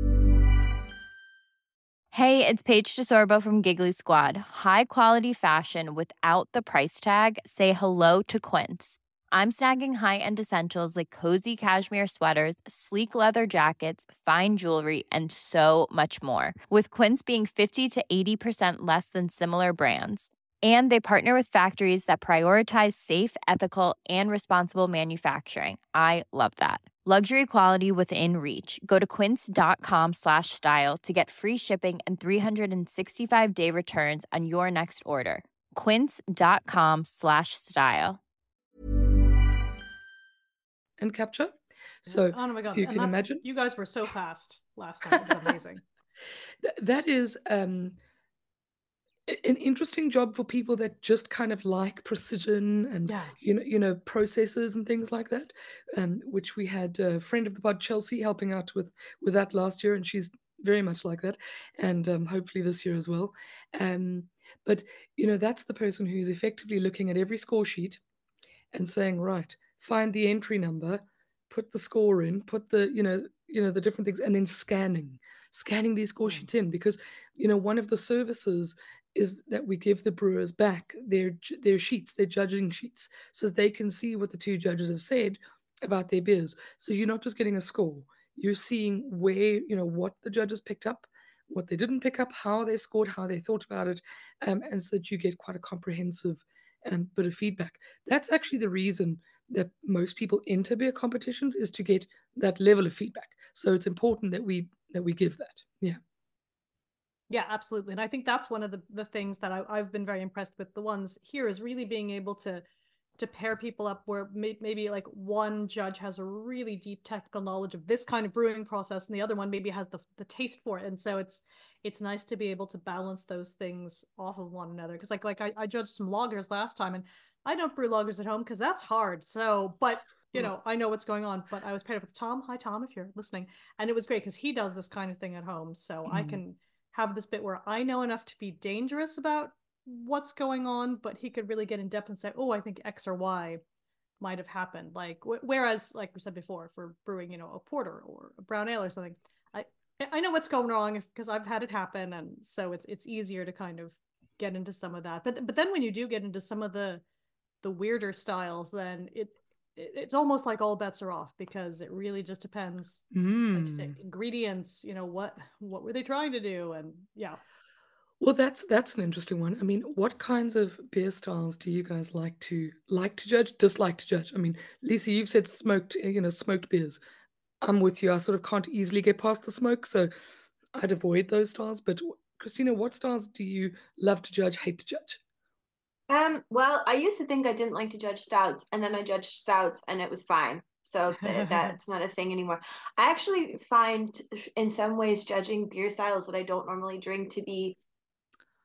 Speaker 6: Hey, it's Paige DeSorbo from Giggly Squad. High quality fashion without the price tag. Say hello to Quince. I'm snagging high-end essentials like cozy cashmere sweaters, sleek leather jackets, fine jewelry, and so much more. With Quince being fifty to eighty percent less than similar brands. And they partner with factories that prioritize safe, ethical, and responsible manufacturing. I love that. Luxury quality within reach. Go to quince.com slash style to get free shipping and three sixty-five day returns on your next order. Quince.com slash style.
Speaker 4: And capture. So
Speaker 3: Oh my
Speaker 4: if
Speaker 3: god!
Speaker 4: you
Speaker 3: And
Speaker 4: can
Speaker 3: that's
Speaker 4: imagine,
Speaker 3: you guys were so fast last time. It was amazing.
Speaker 4: th- that is um, a- an interesting job for people that just kind of like precision and
Speaker 3: Yeah.
Speaker 4: you know you know processes and things like that. Um, which we had a friend of the pod, Chelsea, helping out with with that last year, and she's very much like that, and um, hopefully this year as well. Um, but you know that's the person who's effectively looking at every score sheet and saying, right, find the entry number, put the score in, put the, you know, you know, the different things, and then scanning, scanning these score
Speaker 3: Mm.
Speaker 4: sheets in, because, you know, one of the services is that we give the brewers back their ju- their sheets, their judging sheets, so that they can see what the two judges have said about their beers. So you're not just getting a score, you're seeing where, you know, what the judges picked up, what they didn't pick up, how they scored, how they thought about it, um, and so that you get quite a comprehensive um, bit of feedback. That's actually the reason that most people enter beer competitions, is to get that level of feedback. So it's important that we that we give that. Yeah.
Speaker 3: Yeah, absolutely. And I think that's one of the, the things that I, I've been very impressed with the ones here, is really being able to to pair people up where may, maybe like one judge has a really deep technical knowledge of this kind of brewing process and the other one maybe has the, the taste for it. And so it's it's nice to be able to balance those things off of one another. Because like like I, I judged some lagers last time, and I don't brew lagers at home because that's hard. So, but you know, I know what's going on. But I was paired up with Tom. Hi, Tom, if you're listening. And it was great because he does this kind of thing at home. So I
Speaker 4: Mm.
Speaker 3: can have this bit where I know enough to be dangerous about what's going on, but he could really get in depth and say, oh, I think X or Y might have happened. Like, wh- whereas, like we said before, if we're brewing, you know, a porter or a brown ale or something, I I know what's going wrong because I've had it happen, and so it's it's easier to kind of get into some of that. But but then when you do get into some of the the weirder styles, then it, it it's almost like all bets are off, because it really just depends. Like you say,
Speaker 4: Mm.
Speaker 3: ingredients. You know, what what were they trying to do, and yeah.
Speaker 4: Well, that's that's an interesting one. I mean, what kinds of beer styles do you guys like to like to judge, dislike to judge? I mean, Lisa, you've said smoked, uh, you know, smoked beers. I'm with you. I sort of can't easily get past the smoke, so I'd avoid those styles. But Christina, what styles do you love to judge, hate to judge?
Speaker 5: Um, well, I used to think I didn't like to judge stouts, and then I judged stouts and it was fine. So th that's not a thing anymore. I actually find in some ways judging beer styles that I don't normally drink to be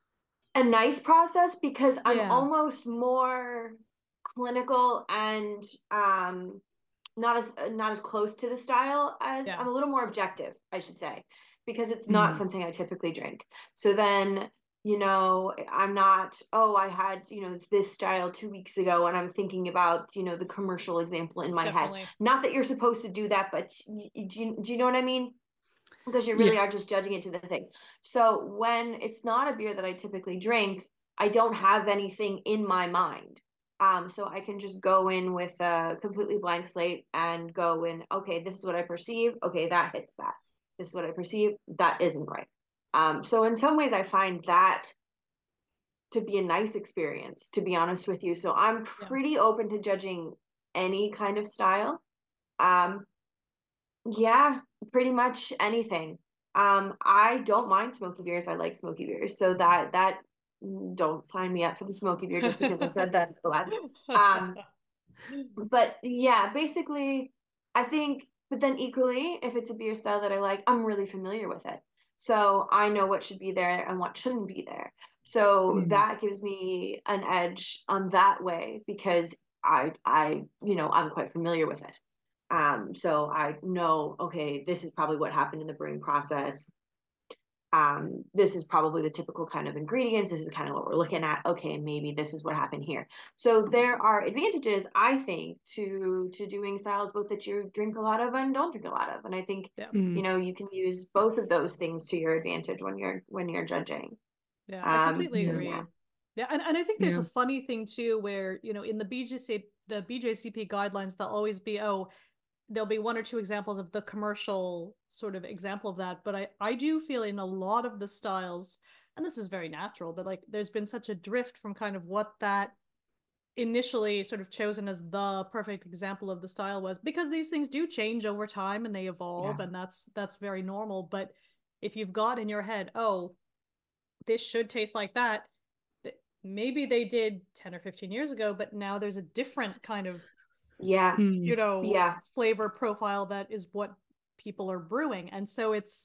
Speaker 5: a nice process because I'm
Speaker 3: Yeah.
Speaker 5: almost more clinical and um not as not as close to the style as
Speaker 3: Yeah.
Speaker 5: I'm a little more objective, I should say, because it's not
Speaker 4: Mm.
Speaker 5: something I typically drink. So then, you know, I'm not, oh, I had, you know, this style two weeks ago and I'm thinking about, you know, the commercial example in my head.
Speaker 3: Definitely.
Speaker 5: Not that you're supposed to do that, but y- y- do you, do you know what I mean? Because you really
Speaker 4: Yeah.
Speaker 5: are just judging it to the thing. So when it's not a beer that I typically drink, I don't have anything in my mind. Um, so I can just go in with a completely blank slate and go in, okay, this is what I perceive. Okay, that hits that. This is what I perceive. That isn't right. Um, so in some ways, I find that to be a nice experience, to be honest with you. So I'm
Speaker 3: Yeah.
Speaker 5: pretty open to judging any kind of style. Um, yeah, pretty much anything. Um, I don't mind smoky beers. I like smoky beers. So that that don't sign me up for the smoky beer just because I said that. But um, but yeah, basically, I think. But then equally, if it's a beer style that I like, I'm really familiar with it. So I know what should be there and what shouldn't be there. So
Speaker 4: Mm.
Speaker 5: that gives me an edge on that way because I I you know I'm quite familiar with it. Um, so I know, okay, this is probably what happened in the brewing process. Um, this is probably the typical kind of ingredients. This is kind of what we're looking at. Okay, maybe this is what happened here. So there are advantages, I think, to to doing styles both that you drink a lot of and don't drink a lot of. And I think,
Speaker 3: Yeah.
Speaker 4: Mm.
Speaker 5: you know, you can use both of those things to your advantage when you're when you're judging.
Speaker 3: Yeah, I
Speaker 5: Um,
Speaker 3: completely
Speaker 4: Yeah.
Speaker 5: so
Speaker 3: agree.
Speaker 5: yeah.
Speaker 3: Yeah, and, and I think there's
Speaker 4: Yeah.
Speaker 3: a funny thing too where, you know, in the B J C the B J C P guidelines, there'll always be, oh, there'll be one or two examples of the commercial sort of example of that. But I, I do feel in a lot of the styles, and this is very natural, but like there's been such a drift from kind of what that initially sort of chosen as the perfect example of the style was, because these things do change over time and they evolve,
Speaker 5: Yeah.
Speaker 3: and that's that's very normal. But if you've got in your head, oh, this should taste like that, maybe they did ten or fifteen years ago, but now there's a different kind of,
Speaker 5: Yeah.
Speaker 4: Mm.
Speaker 3: you know,
Speaker 5: Yeah.
Speaker 3: flavor profile that is what people are brewing. And so it's,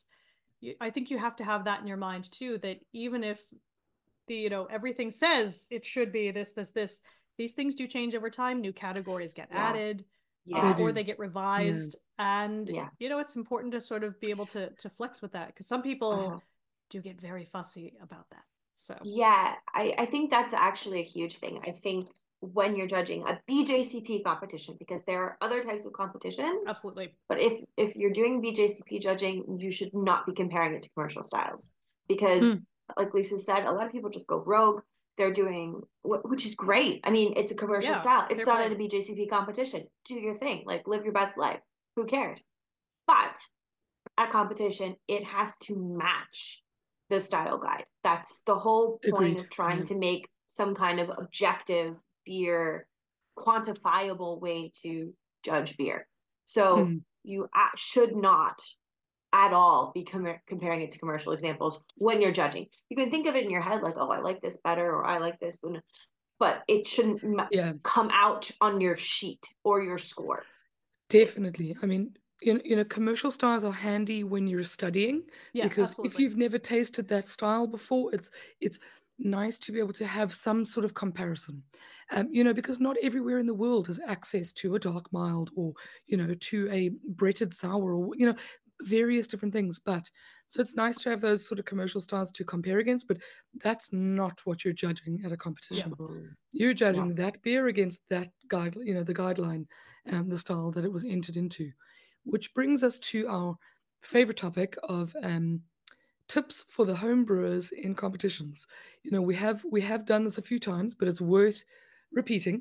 Speaker 3: I think you have to have that in your mind too, that even if the, you know, everything says it should be this, this, this, these things do change over time. New categories get
Speaker 5: Yeah.
Speaker 3: added,
Speaker 5: Yeah.
Speaker 3: uh,
Speaker 4: They
Speaker 3: or
Speaker 4: do.
Speaker 3: they get
Speaker 4: Yeah.
Speaker 3: revised. And,
Speaker 5: Yeah.
Speaker 3: you know, it's important to sort of be able to, to flex with that, because some people
Speaker 5: Uh-huh.
Speaker 3: do get very fussy about that. So
Speaker 5: Yeah, I, I think that's actually a huge thing. I think when you're judging a B J C P competition, because there are other types of competitions,
Speaker 3: absolutely.
Speaker 5: but if if you're doing B J C P judging, you should not be comparing it to commercial styles because,
Speaker 4: Mm.
Speaker 5: like Lisa said, a lot of people just go rogue. They're doing, wh- which is great. I mean, it's a commercial
Speaker 3: Yeah,
Speaker 5: style. It's
Speaker 3: fair
Speaker 5: not
Speaker 3: play.
Speaker 5: at a B J C P competition. Do your thing, like live your best life. Who cares? But at competition, it has to match the style guide. That's the whole point
Speaker 4: Agreed.
Speaker 5: of trying
Speaker 4: Yeah.
Speaker 5: to make some kind of objective beer, quantifiable way to judge beer. So
Speaker 4: Mm.
Speaker 5: you a- should not at all be com- comparing it to commercial examples when you're judging. You can think of it in your head like, oh, I like this better, or I like this, but it shouldn't m-
Speaker 4: Yeah.
Speaker 5: come out on your sheet or your score.
Speaker 4: Definitely. I mean, you know, you know, commercial styles are handy when you're studying
Speaker 3: Yeah,
Speaker 4: because if
Speaker 3: absolutely.
Speaker 4: you've never tasted that style before, it's it's nice to be able to have some sort of comparison. Um, you know, because not everywhere in the world has access to a dark mild or, you know, to a Bretted sour or, you know, various different things. But so it's nice to have those sort of commercial styles to compare against, but that's not what you're judging at a
Speaker 3: Yeah.
Speaker 4: competition.
Speaker 5: Mhm.
Speaker 4: You're
Speaker 5: Yeah.
Speaker 4: judging that beer against that guide, you know, the guideline, um, the style that it was entered into, which brings us to our favorite topic of um, tips for the home brewers in competitions. You know, we have we have done this a few times, but it's worth repeating.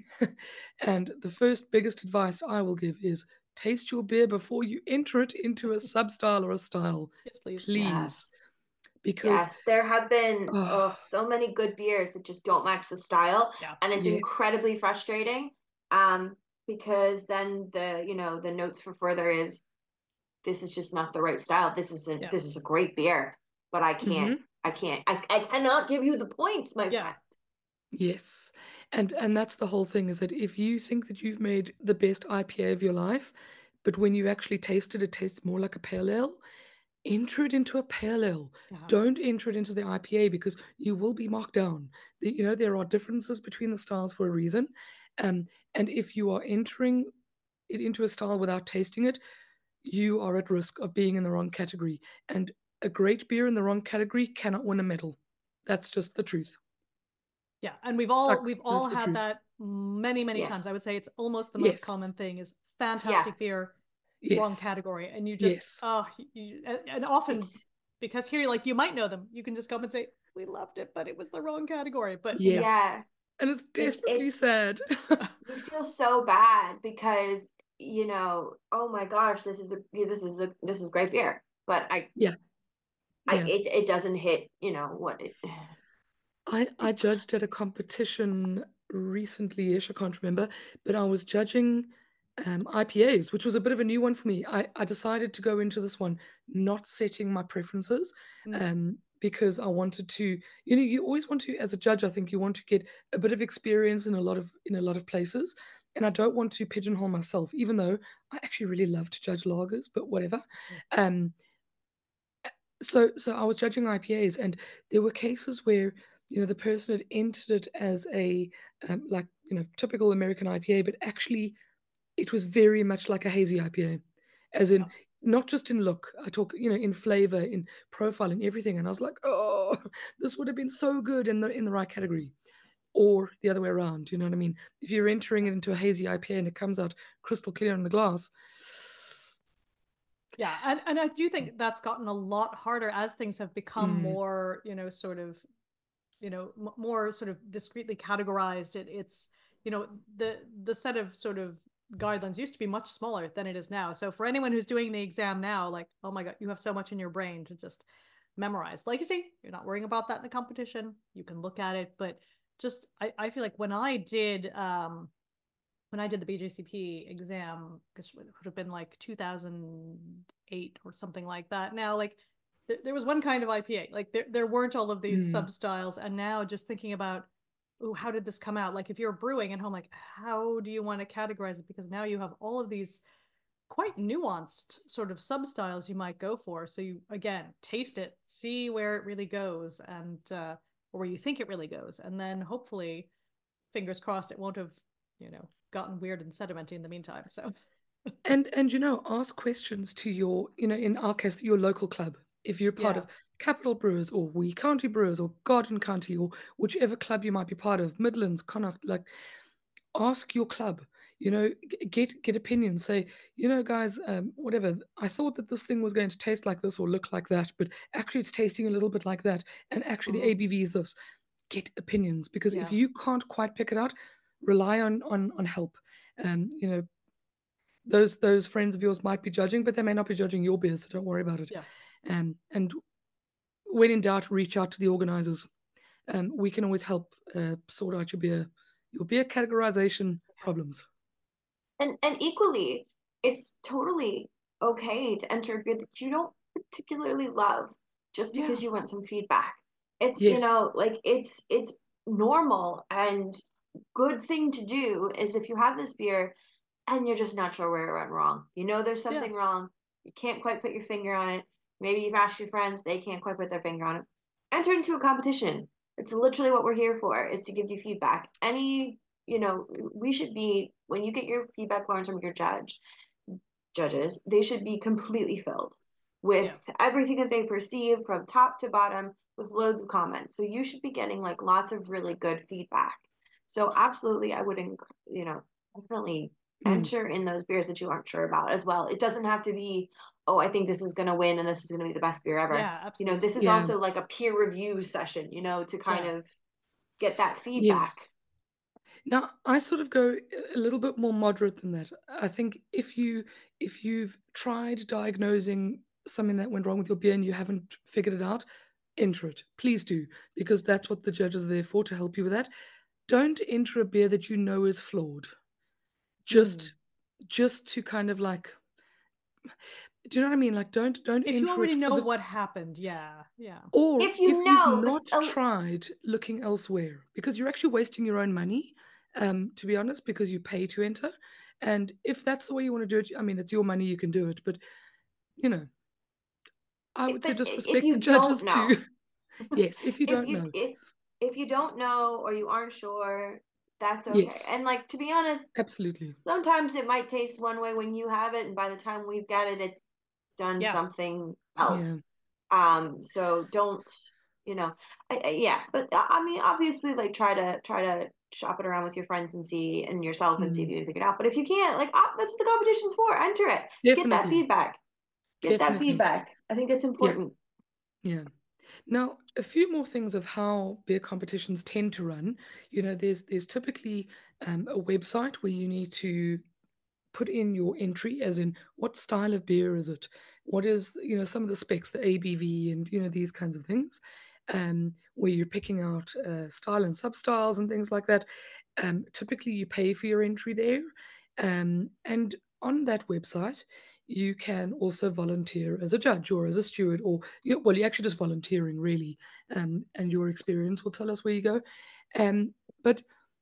Speaker 4: And the first biggest advice I will give is taste your beer before you enter it into a sub style or a style,
Speaker 3: Yes, please.
Speaker 4: please,
Speaker 5: Yes.
Speaker 4: because
Speaker 5: Yes, there have been
Speaker 4: oh,
Speaker 5: oh, so many good beers that just don't match the style,
Speaker 3: Yeah.
Speaker 5: and it's
Speaker 4: yes,
Speaker 5: incredibly frustrating. Um, because then the you know the notes for further is this is just not the right style. This is a
Speaker 3: Yeah.
Speaker 5: this is a great beer, but I can't
Speaker 4: mhm,
Speaker 5: I can't I, I cannot give you the points, my
Speaker 3: Yeah.
Speaker 5: friend.
Speaker 4: yes, and and that's the whole thing is that if you think that you've made the best I P A of your life, but when you actually taste it, it tastes more like a pale ale, enter it into a pale ale.
Speaker 3: Yeah.
Speaker 4: Don't enter it into the I P A because you will be marked down. The, you know, there are differences between the styles for a reason. Um, and if you are entering it into a style without tasting it, you are at risk of being in the wrong category. And a great beer in the wrong category cannot win a medal. That's just the truth.
Speaker 3: Yeah, and we've all
Speaker 4: Sucks,
Speaker 3: we've
Speaker 4: but it's
Speaker 3: all
Speaker 4: the
Speaker 3: had
Speaker 4: truth.
Speaker 3: that many many
Speaker 5: Yes.
Speaker 3: times. I would say it's almost the most
Speaker 4: Yes.
Speaker 3: common thing is
Speaker 5: Yeah.
Speaker 3: fantastic beer, wrong
Speaker 4: Yes.
Speaker 3: category, and you just
Speaker 4: Yes.
Speaker 3: oh you, and, and often
Speaker 5: It's
Speaker 3: because here like you might know them, you can just come and say we loved it, but it was the wrong category. But
Speaker 4: Yes.
Speaker 5: yeah.
Speaker 4: And it's
Speaker 5: It's
Speaker 4: desperately
Speaker 5: it's
Speaker 4: sad.
Speaker 5: you feel so bad because you know, oh my gosh, this is a this is a this is great beer, but I
Speaker 4: Yeah.
Speaker 5: I
Speaker 4: Yeah.
Speaker 5: it it doesn't hit, you know, what it.
Speaker 4: I, I judged at a competition recently-ish, I can't remember, but I was judging um, I P As, which was a bit of a new one for me. I, I decided to go into this one not setting my preferences
Speaker 3: Mm.
Speaker 4: um, because I wanted to, you know, you always want to, as a judge, I think you want to get a bit of experience in a lot of in a lot of places. And I don't want to pigeonhole myself, even though I actually really love to judge lagers, but whatever. Um, so so I was judging I P As, and there were cases where you know the person had entered it as a um, like you know typical American I P A, but actually it was very much like a hazy I P A, as in
Speaker 3: Yeah.
Speaker 4: not just in look. I talk you know in flavor, in profile, in everything, and I was like, oh, this would have been so good in the in the right category. Or the other way around, you know what I mean? If you're entering it into a hazy I P A and it comes out crystal clear in the glass,
Speaker 3: Yeah, and and I do think that's gotten a lot harder as things have become
Speaker 4: mm,
Speaker 3: more, you know, sort of, you know, m- more sort of discreetly categorized. It, it's, you know, the the set of sort of guidelines used to be much smaller than it is now. So for anyone who's doing the exam now, like, oh my God, you have so much in your brain to just memorize. Like you see, you're not worrying about that in a competition. You can look at it, but just I, I feel like when I did um when I did the B J C P exam, which would have been like two thousand eight or something like that. Now, like th- there was one kind of I P A, like there there weren't all of these
Speaker 4: mm,
Speaker 3: sub styles, and now just thinking about, oh, how did this come out? Like if you're brewing at home, like how do you want to categorize it? Because now you have all of these quite nuanced sort of sub styles you might go for. So you again taste it, see where it really goes, and uh, or where you think it really goes, and then hopefully, fingers crossed, it won't have you know gotten weird and sedimenty in the meantime. So
Speaker 4: and and you know ask questions to your you know in our case your local club if you're part
Speaker 3: yeah,
Speaker 4: of Capital Brewers or Wee County Brewers or Garden County or whichever club you might be part of, Midlands, Connacht, like ask your club, you know, g- get get opinions. Say, you know, guys, um, whatever. I thought that this thing was going to taste like this or look like that, but actually it's tasting a little bit like that, and actually the
Speaker 3: Mhm.
Speaker 4: A B V is this. Get opinions because if
Speaker 3: Yeah,
Speaker 4: you can't quite pick it out, rely on on on help. Um, you know, those those friends of yours might be judging, but they may not be judging your beers, so don't worry about it.
Speaker 3: yeah.
Speaker 4: Um, and when in doubt, reach out to the organizers. Um, we can always help uh, sort out your beer your beer categorization problems.
Speaker 5: and and equally, it's totally okay to enter a beer that you don't particularly love just
Speaker 3: Yeah,
Speaker 5: because you want some feedback. It's, you
Speaker 4: Yes.
Speaker 5: know, like it's it's normal and good thing to do is if you have this beer and you're just not sure where it went wrong. You know there's
Speaker 3: yeah,
Speaker 5: something wrong. You can't quite put your finger on it. Maybe you've asked your friends, they can't quite put their finger on it. Enter into a competition. It's literally what we're here for, is to give you feedback. Any, you know, we should be, when you get your feedback forms from your judge, judges, they should be completely filled
Speaker 3: yeah,
Speaker 5: with everything that they perceive from top to bottom with loads of comments. So you should be getting like lots of really good feedback. So absolutely, I would, enc- you know, definitely
Speaker 4: Mm.
Speaker 5: enter in those beers that you aren't sure about as well. It doesn't have to be, oh, I think this is going to win and this is going to be the best beer ever.
Speaker 3: yeah.
Speaker 5: You know, this
Speaker 3: Absolutely.
Speaker 5: is
Speaker 4: Yeah.
Speaker 5: also like a peer review session, you know, to kind
Speaker 3: Yeah,
Speaker 5: of get that feedback.
Speaker 4: Yes. Now, I sort of go a little bit more moderate than that. I think if you if you've tried diagnosing something that went wrong with your beer and you haven't figured it out, enter it. Please do, because that's what the judges are there for, to help you with that. Don't enter a beer that you know is flawed.
Speaker 3: mm.
Speaker 4: Just just to kind of like, do you know what I mean? Like don't don't
Speaker 3: If you
Speaker 4: enter it
Speaker 3: already
Speaker 4: for
Speaker 3: know
Speaker 4: the
Speaker 3: what happened, yeah, yeah,
Speaker 4: or
Speaker 5: If you
Speaker 4: if you've
Speaker 5: know, but
Speaker 4: not
Speaker 5: a,
Speaker 4: tried looking elsewhere, because you're actually wasting your own money, um, to be honest, because you pay to enter. And if that's the way you want to do it, I mean, it's your money, you can do it. But, you know, I
Speaker 5: If-
Speaker 4: would say
Speaker 5: But
Speaker 4: just
Speaker 5: i- if
Speaker 4: respect the
Speaker 5: you don't
Speaker 4: judges
Speaker 5: know,
Speaker 4: too. Yes, if you
Speaker 5: if
Speaker 4: don't
Speaker 5: you
Speaker 4: know.
Speaker 5: if if you don't know or you aren't sure, that's okay.
Speaker 4: Yes,
Speaker 5: And like to be honest,
Speaker 4: absolutely.
Speaker 5: sometimes it might taste one way when you have it, and by the time we've got it, it's done
Speaker 3: Yeah.
Speaker 5: something
Speaker 4: Yeah.
Speaker 5: else. Um, so don't, you know, I, I, yeah. But I I mean, obviously, like try to try to shop it around with your friends and see, and yourself and see if
Speaker 4: Mm,
Speaker 5: you can figure it out. But if you can't, like, op- that's what the competition's for. Enter it. Get that
Speaker 4: definitely.
Speaker 5: feedback. Get that
Speaker 4: Definitely.
Speaker 5: feedback. I think it's
Speaker 4: Yeah.
Speaker 5: important.
Speaker 4: Yeah. Now, a few more things of how beer competitions tend to run. You know, there's there's typically um, a website where you need to put in your entry, as in what style of beer is it? What is, you know, some of the specs, the A B V, and you know these kinds of things, um, where you're picking out uh, style and substyles and things like that. Um, typically, you pay for your entry there, um, and on that website, you can also volunteer as a judge or as a steward, or you, well, you're actually just volunteering really, um, and your experience will tell us where you go. Um, but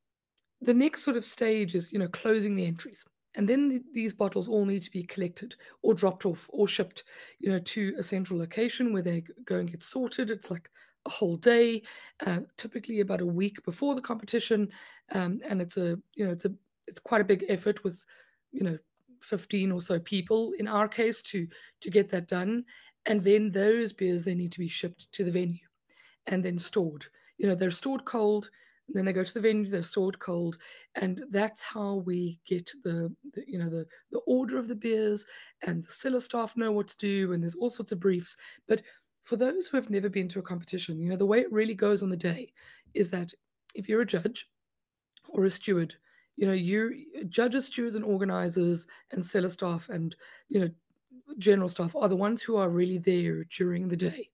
Speaker 4: the next sort of stage is, you know, closing the entries. And then th- these bottles all need to be collected or dropped off or shipped, you know, to a central location where they g- go and get sorted. It's like a whole day, uh, typically about a week before the competition, um, and it's a, you know, it's a, it's quite a big effort with, you know, fifteen or so people in our case to to get that done. And then those beers they need to be shipped to the venue and then stored. You know, they're stored cold. Then they go to the venue. They're stored cold, and that's how we get the, the you know the the order of the beers, and the cellar staff know what to do. And there's all sorts of briefs. But for those who have never been to a competition, you know, the way it really goes on the day is that if you're a judge or a steward, you know, you judges, stewards, and organizers, and cellar staff, and you know, general staff are the ones who are really there during the day.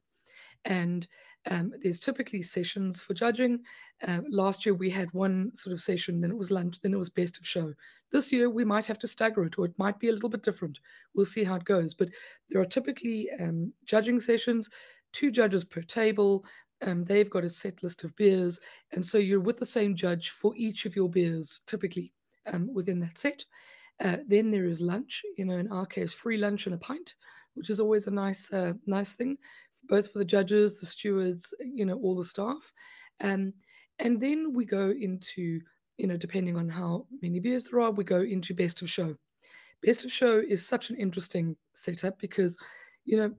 Speaker 4: And um, there's typically sessions for judging. Um, last year we had one sort of session, then it was lunch, then it was best of show. This year we might have to stagger it, or it might be a little bit different. We'll see how it goes. But there are typically um, judging sessions, two judges per table. Um, they've got a set list of beers, and so you're with the same judge for each of your beers, typically um, within that set. Uh, then there is lunch, you know, in our case, free lunch and a pint, which is always a nice, uh, nice thing, both for the judges, the stewards, you know, all the staff. Um, and then we go into, you know, depending on how many beers there are, we go into best of show. Best of show is such an interesting setup because, you know,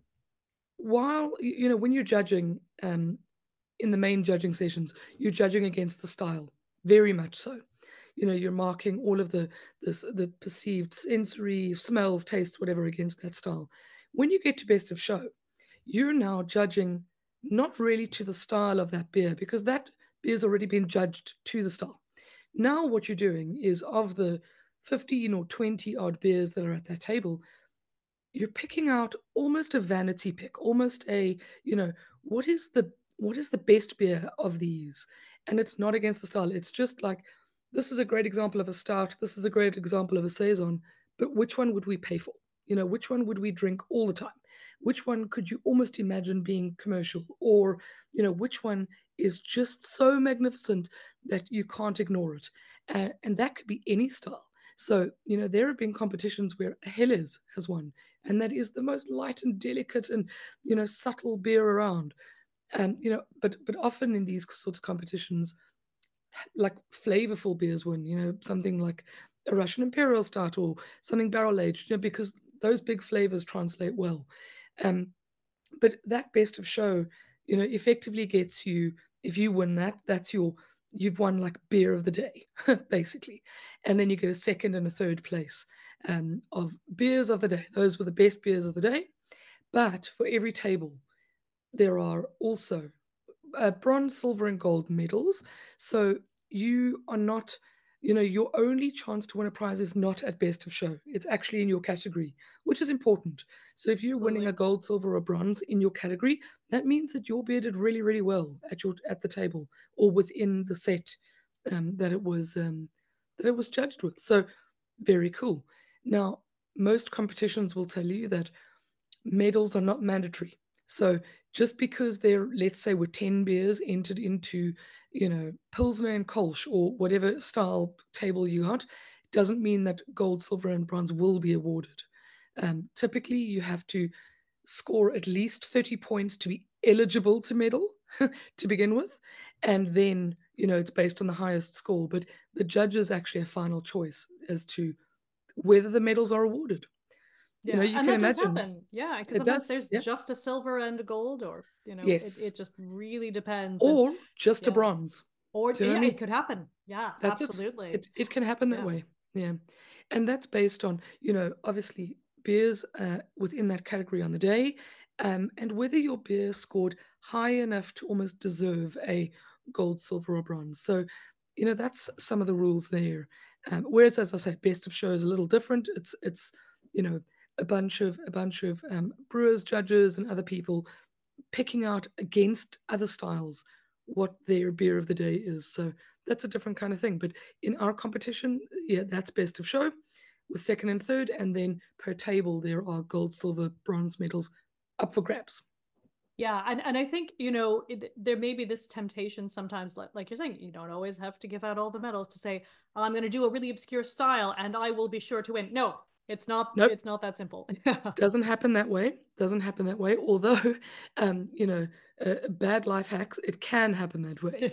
Speaker 4: while, you know, when you're judging um, in the main judging sessions, you're judging against the style, very much so. You know, you're marking all of the the, the perceived sensory smells, tastes, whatever against that style. When you get to best of show, you're now judging not really to the style of that beer because that beer's already been judged to the style. Now, what you're doing is of the fifteen or twenty odd beers that are at that table, you're picking out almost a vanity pick, almost a, you know, what is the what is the best beer of these? And it's not against the style. It's just like this is a great example of a stout, this is a great example of a saison, but which one would we pay for? You know, which one would we drink all the time? Which one could you almost imagine being commercial? Or, you know, which one is just so magnificent that you can't ignore it? And, and that could be any style. So, you know, there have been competitions where Helles has won, and that is the most light and delicate and, you know, subtle beer around. And, you know, but but often in these sorts of competitions, like flavorful beers win, you know, something like a Russian Imperial Stout or something barrel aged, you know, because those big flavors translate well. Um, but that best of show, you know, effectively gets you, if you win that, that's your, you've won like beer of the day, basically. And then you get a second and a third place um, of beers of the day. Those were the best beers of the day. But for every table, there are also uh, bronze, silver, and gold medals. So you are not, you know, your only chance to win a prize is not at best of show. It's actually in your category, which is important. So if you're winning a
Speaker 3: Absolutely.
Speaker 4: gold, silver, or bronze in your category, that means that your beer did really, really well at your at the table or within the set um, that it was um, that it was judged with. So very cool. Now, most competitions will tell you that medals are not mandatory. So just because there, let's say, were ten beers entered into, you know, Pilsner and Kolsch or whatever style table you got, doesn't mean that gold, silver, and bronze will be awarded. Um, typically, you have to score at least thirty points to be eligible to medal to begin with. And then, you know, it's based on the highest score. But the judges actually have final choice as to whether the medals are awarded. You know,
Speaker 3: Yeah,
Speaker 4: you
Speaker 3: and
Speaker 4: can
Speaker 3: that does
Speaker 4: imagine.
Speaker 3: happen. Yeah, because
Speaker 4: It
Speaker 3: sometimes
Speaker 4: does.
Speaker 3: there's
Speaker 4: Yeah.
Speaker 3: just a silver and a gold, or you know, it,
Speaker 4: Yes.
Speaker 3: it just really depends. And
Speaker 4: Or just a
Speaker 3: yeah,
Speaker 4: bronze.
Speaker 3: or
Speaker 4: Do you know
Speaker 3: yeah,
Speaker 4: what I
Speaker 3: it
Speaker 4: mean?
Speaker 3: could happen. Yeah,
Speaker 4: That's it.
Speaker 3: absolutely.
Speaker 4: It it can happen that
Speaker 3: Yeah.
Speaker 4: way. Yeah. And that's based on, you know, obviously beers uh, within that category on the day, um, and whether your beer scored high enough to almost deserve a gold, silver, or bronze. So, you know, that's some of the rules there. Um, whereas, as I say, best of show is a little different. It's it's you know a bunch of a bunch of um, brewers, judges, and other people picking out against other styles what their beer of the day is. So that's a different kind of thing. But in our competition, yeah, that's best of show with second and third, and then per table there are gold, silver, bronze medals up for grabs.
Speaker 3: Yeah, and, and I think, you know, it, there may be this temptation sometimes, like, like you're saying, you don't always have to give out all the medals to say, oh, I'm going to do a really obscure style and I will be sure to win. No, it's not,
Speaker 4: Nope,
Speaker 3: it's not that simple.
Speaker 4: doesn't happen that way. Doesn't happen that way. Although, um, you know, uh, bad life hacks, it can happen that way.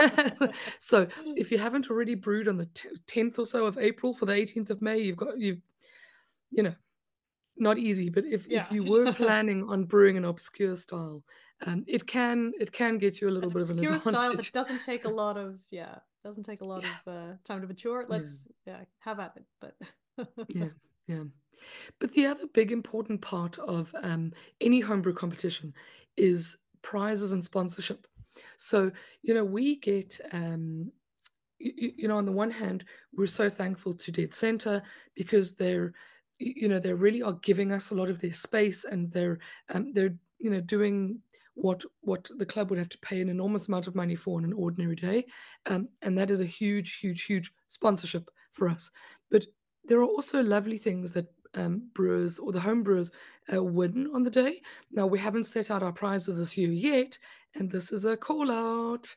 Speaker 4: So if you haven't already brewed on the tenth or so of April for the eighteenth of May, you've got you've you know not easy, but if
Speaker 3: Yeah.
Speaker 4: if you were planning on brewing an obscure style, um, it can it can get you a little
Speaker 3: An
Speaker 4: bit of an
Speaker 3: obscure style that
Speaker 4: advantage.
Speaker 3: doesn't take a lot of, yeah, doesn't take a lot
Speaker 4: Yeah,
Speaker 3: of uh, time to mature.
Speaker 4: yeah,
Speaker 3: Let's, yeah, have at it. But
Speaker 4: yeah, yeah. But the other big important part of um, any homebrew competition is prizes and sponsorship. So, you know, we get, um, you, you know, on the one hand, we're so thankful to Dead Center because they're, y- you know, they really are giving us a lot of their space, and they're, um, they're, you know, doing what what the club would have to pay an enormous amount of money for on an ordinary day, um, and that is a huge, huge, huge sponsorship for us. But there are also lovely things that um, brewers or the home brewers uh, win on the day. Now, we haven't set out our prizes this year yet, and this is a call out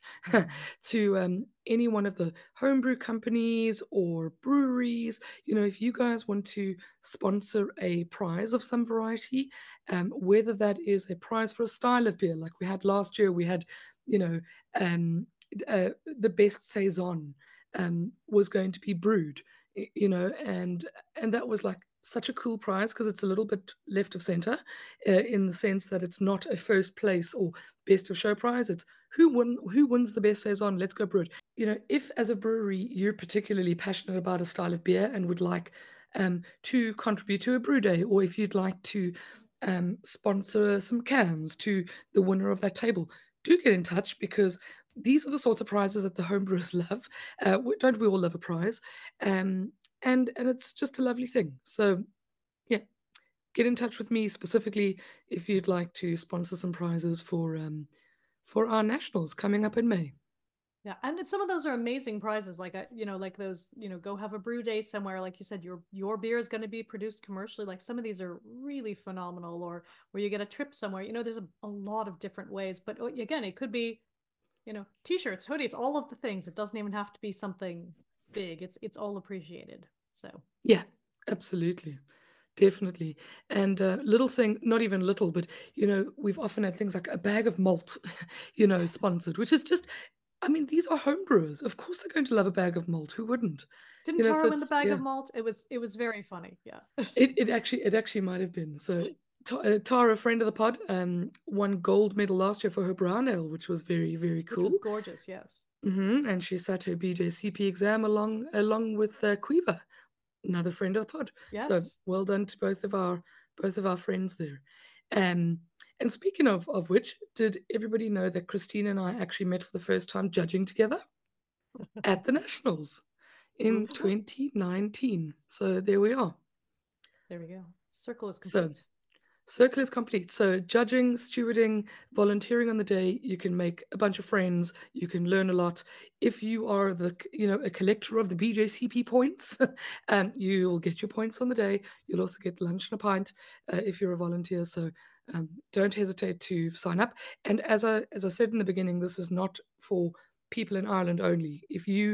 Speaker 4: to um, any one of the homebrew companies or breweries. You know, if you guys want to sponsor a prize of some variety, um, whether that is a prize for a style of beer, like we had last year, we had, you know, um, uh, the best saison um, was going to be brewed, y- you know, and and that was like such a cool prize because it's a little bit left of center uh, in the sense that it's not a first place or best of show prize. It's who won who wins the best saison. Let's go brew it. You know, if as a brewery you're particularly passionate about a style of beer and would like um, to contribute to a brew day, or if you'd like to um, sponsor some cans to the winner of that table, do get in touch because these are the sorts of prizes that the homebrewers love. Uh, w- don't we all love a prize? Um, and and it's just a lovely thing. So yeah, get in touch with me specifically if you'd like to sponsor some prizes for um, for our nationals coming up in May.
Speaker 3: yeah, and some of those are amazing prizes. Like, uh, you know, like those, you know, go have a brew day somewhere. Like you said, your your beer is going to be produced commercially. Like some of these are really phenomenal. Or where you get a trip somewhere. You know, there's a, a lot of different ways. But uh, again, it could be, you know, t-shirts, hoodies, all of the things. It doesn't even have to be something big. It's it's all appreciated. So
Speaker 4: Yeah, absolutely. Definitely. And uh, little thing, not even little, but you know, we've often had things like a bag of malt, you know, sponsored, which is just, I mean, these are home brewers. Of course they're going to love a bag of malt. Who wouldn't?
Speaker 3: didn't
Speaker 4: You know,
Speaker 3: Tara
Speaker 4: so
Speaker 3: win the
Speaker 4: it's
Speaker 3: bag
Speaker 4: yeah.
Speaker 3: of malt? It was it was very funny. Yeah.
Speaker 4: It it actually it actually might have been. So Ta- uh, Tara, a friend of the pod, um, won gold medal last year for her brown ale, which was very, very
Speaker 3: Which was
Speaker 4: cool.
Speaker 3: gorgeous, yes.
Speaker 4: Hmm. And she sat her B J C P exam along along with uh, Quiva, another friend of the pod. So
Speaker 3: Yes.
Speaker 4: well done to both of our both of our friends there. Um, and speaking of of which, did everybody know that Christina and I actually met for the first time judging together at the Nationals in twenty nineteen? So there we are.
Speaker 3: There we go. Circle is
Speaker 4: So
Speaker 3: complete.
Speaker 4: circle is complete. So judging, stewarding, volunteering on the day, you can make a bunch of friends, you can learn a lot. If you are the, you know, a collector of the B J C P points, um, you will get your points on the day. You'll also get lunch and a pint uh, if you're a volunteer. So um, don't hesitate to sign up. And as I as I said in the beginning, this is not for people in Ireland only. If you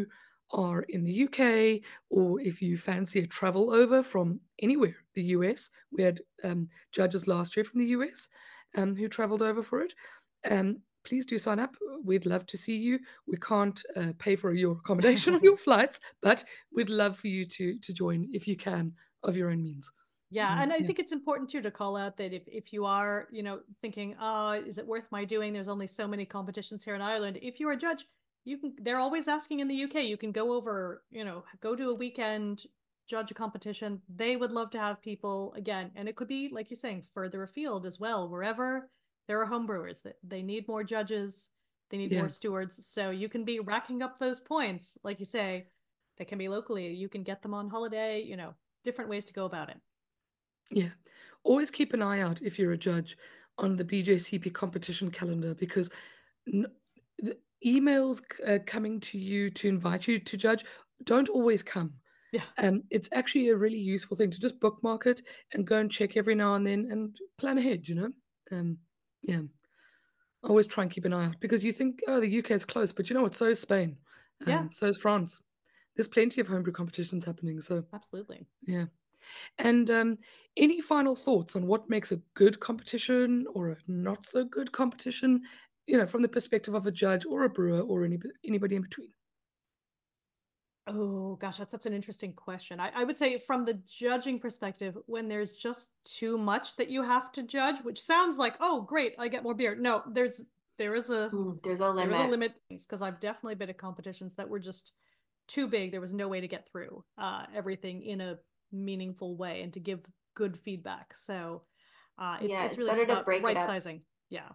Speaker 4: are in the U K, or if you fancy a travel over from anywhere, the U S. We had um, judges last year from the U S um, who traveled over for it. Um, please do sign up. We'd love to see you. We can't uh, pay for your accommodation or your flights, but we'd love for you to to join if you can, of your own means.
Speaker 3: Yeah,
Speaker 4: Um,
Speaker 3: and I
Speaker 4: yeah.
Speaker 3: think it's important too to call out that if, if you are, you know, thinking, oh, is it worth my doing? There's only so many competitions here in Ireland. If you're a judge, you can, they're always asking in the U K, you can go over, you know, go to a weekend, judge a competition. They would love to have people again. And it could be, like you're saying, further afield as well, wherever there are homebrewers that they need more judges, they need
Speaker 4: Yeah.
Speaker 3: more stewards. So you can be racking up those points, like you say, that can be locally. You can get them on holiday, you know, different ways to go about it.
Speaker 4: Yeah. Always keep an eye out if you're a judge on the B J C P competition calendar, because n- the emails uh, coming to you to invite you to judge don't always come.
Speaker 3: Yeah.
Speaker 4: Um, it's actually a really useful thing to just bookmark it and go and check every now and then and plan ahead, you know? Um, yeah. Always try and keep an eye out, because you think, oh, the U K is close, but you know what? So is Spain. Um,
Speaker 3: Yeah.
Speaker 4: So is France. There's plenty of homebrew competitions happening. So,
Speaker 3: Absolutely.
Speaker 4: yeah. And um, any final thoughts on what makes a good competition or a not so good competition, you know, from the perspective of a judge or a brewer or any, anybody in between?
Speaker 3: Oh gosh, that's such an interesting question. I, I would say from the judging perspective, when there's just too much that you have to judge, which sounds like, oh great, I get more beer. No, there's there is a
Speaker 5: Mm, there's a
Speaker 3: there is a
Speaker 5: limit.
Speaker 3: limit, because I've definitely been at competitions that were just too big. There was no way to get through uh, everything in a meaningful way and to give good feedback. So uh, it's
Speaker 5: Yeah,
Speaker 3: it's
Speaker 5: it's
Speaker 3: really just
Speaker 5: better to
Speaker 3: about
Speaker 5: break it
Speaker 3: right
Speaker 5: up.
Speaker 3: sizing. Yeah.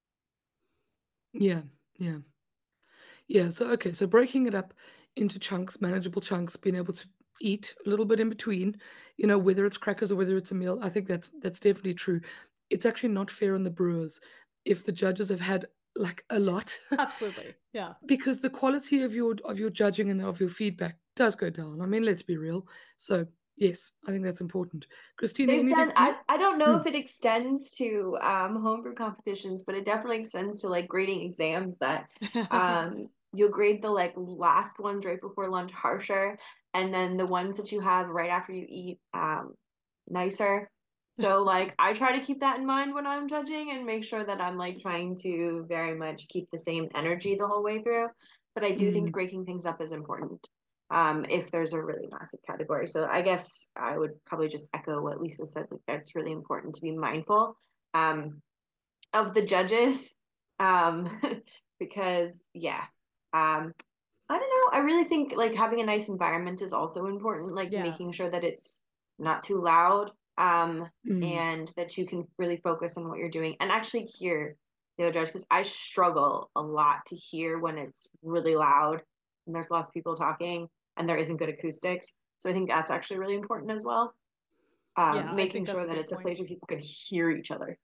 Speaker 4: Yeah, yeah. Yeah, so okay, so breaking it up into chunks, manageable chunks, being able to eat a little bit in between, you know, whether it's crackers or whether it's a meal, I think that's that's definitely true. It's actually not fair on the brewers if the judges have had like a lot,
Speaker 3: Absolutely. Yeah.
Speaker 4: because the quality of your of your judging and of your feedback does go down. I mean, let's be real. So yes, I think that's important. Christina,
Speaker 5: They've
Speaker 4: anything
Speaker 5: done,
Speaker 4: from
Speaker 5: I,
Speaker 4: you?
Speaker 5: I don't know
Speaker 4: Mm,
Speaker 5: if it extends to um, homebrew competitions, but it definitely extends to like grading exams that um, you'll grade the like last ones right before lunch harsher, and then the ones that you have right after you eat um, nicer. So like I try to keep that in mind when I'm judging and make sure that I'm like trying to very much keep the same energy the whole way through. But I do think
Speaker 4: mm,
Speaker 5: breaking things up is important um, if there's a really massive category. So I guess I would probably just echo what Lisa said. Like it's really important to be mindful um, of the judges um, because yeah, um, I don't know. I really think like having a nice environment is also important. Like
Speaker 3: Yeah.
Speaker 5: making sure that it's not too loud um,
Speaker 4: mm.
Speaker 5: and that you can really focus on what you're doing and actually hear the other judge, because I struggle a lot to hear when it's really loud and there's lots of people talking and there isn't good acoustics. So I think that's actually really important as well.
Speaker 3: Yeah,
Speaker 5: Um,
Speaker 3: I
Speaker 5: making
Speaker 3: think that's
Speaker 5: sure
Speaker 3: a
Speaker 5: that
Speaker 3: great
Speaker 5: it's a
Speaker 3: point.
Speaker 5: place where people can hear each other.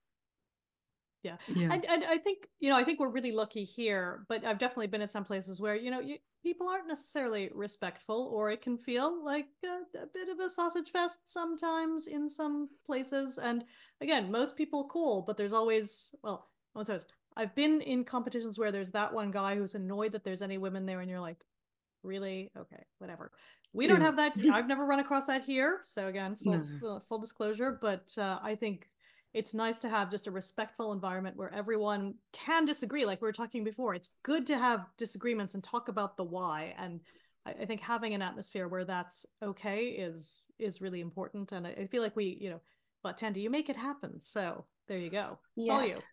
Speaker 3: Yeah.
Speaker 4: Yeah.
Speaker 3: And and I think, you know, I think we're really lucky here, but I've definitely been at some places where, you know, you, people aren't necessarily respectful, or it can feel like a, a bit of a sausage fest sometimes in some places. And again, most people cool, but there's always, well, I'm sorry, I've been in competitions where there's that one guy who's annoyed that there's any women there, and you're like, really? Okay, whatever. We don't
Speaker 4: Yeah.
Speaker 3: have that. I've never run across that here. So again, full
Speaker 4: No.
Speaker 3: full, full disclosure, but uh, I think it's nice to have just a respectful environment where everyone can disagree, like we were talking before. It's good to have disagreements and talk about the why, and I, I think having an atmosphere where that's okay is is really important. And I, I feel like we, you know, but Tandy, you make it happen, so there you go. It's all
Speaker 5: Yeah.
Speaker 3: you.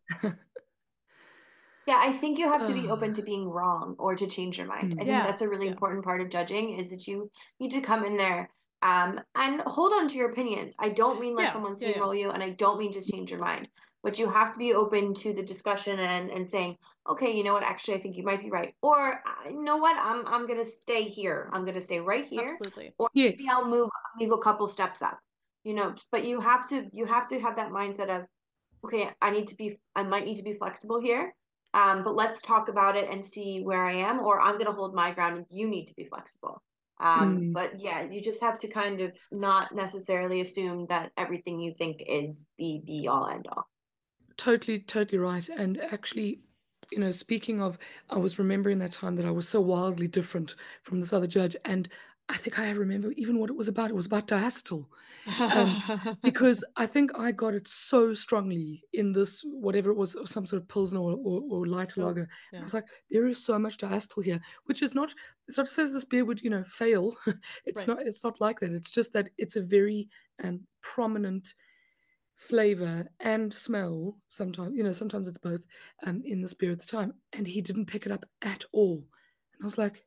Speaker 5: Yeah, I think you have to be open to
Speaker 4: Ah,
Speaker 5: being wrong or to change your mind. I
Speaker 4: mm,
Speaker 5: think
Speaker 3: Yeah,
Speaker 5: that's a really
Speaker 3: yeah,
Speaker 5: important part of judging is that you need to come in there um, and hold on to your opinions. I don't mean let
Speaker 3: yeah,
Speaker 5: someone
Speaker 3: yeah, yeah.
Speaker 5: steamroll you, and I don't mean just change your mind, but you have to be open to the discussion and and saying, okay, you know what, actually, I think you might be right, or "Uh, you know what, I'm I'm gonna stay here. I'm gonna stay right here,
Speaker 3: Absolutely.
Speaker 5: or maybe
Speaker 4: yes.
Speaker 5: I'll move move a couple steps up. You know, but you have to you have to have that mindset of okay, I need to be, I might need to be flexible here. Um, but let's talk about it and see where I am, or I'm going to hold my ground and you need to be flexible. Um,
Speaker 4: Mm,
Speaker 5: but yeah, you just have to kind of not necessarily assume that everything you think is the be all end all.
Speaker 4: totally, totally right. And actually, you know, speaking of, I was remembering that time that I was so wildly different from this other judge, and I think I remember even what it was about. It was about diacetyl. Um, because I think I got it so strongly in this, whatever it was, some sort of Pilsner or, or, or light
Speaker 3: Sure,
Speaker 4: lager.
Speaker 3: yeah.
Speaker 4: I was like, there is so much diacetyl here, which is not, it's not to say this beer would, you know, fail. It's
Speaker 3: Right.
Speaker 4: not, it's not like that. It's just that it's a very um, prominent flavor and smell sometimes, you know, sometimes it's both um, in this beer at the time. And he didn't pick it up at all. And I was like,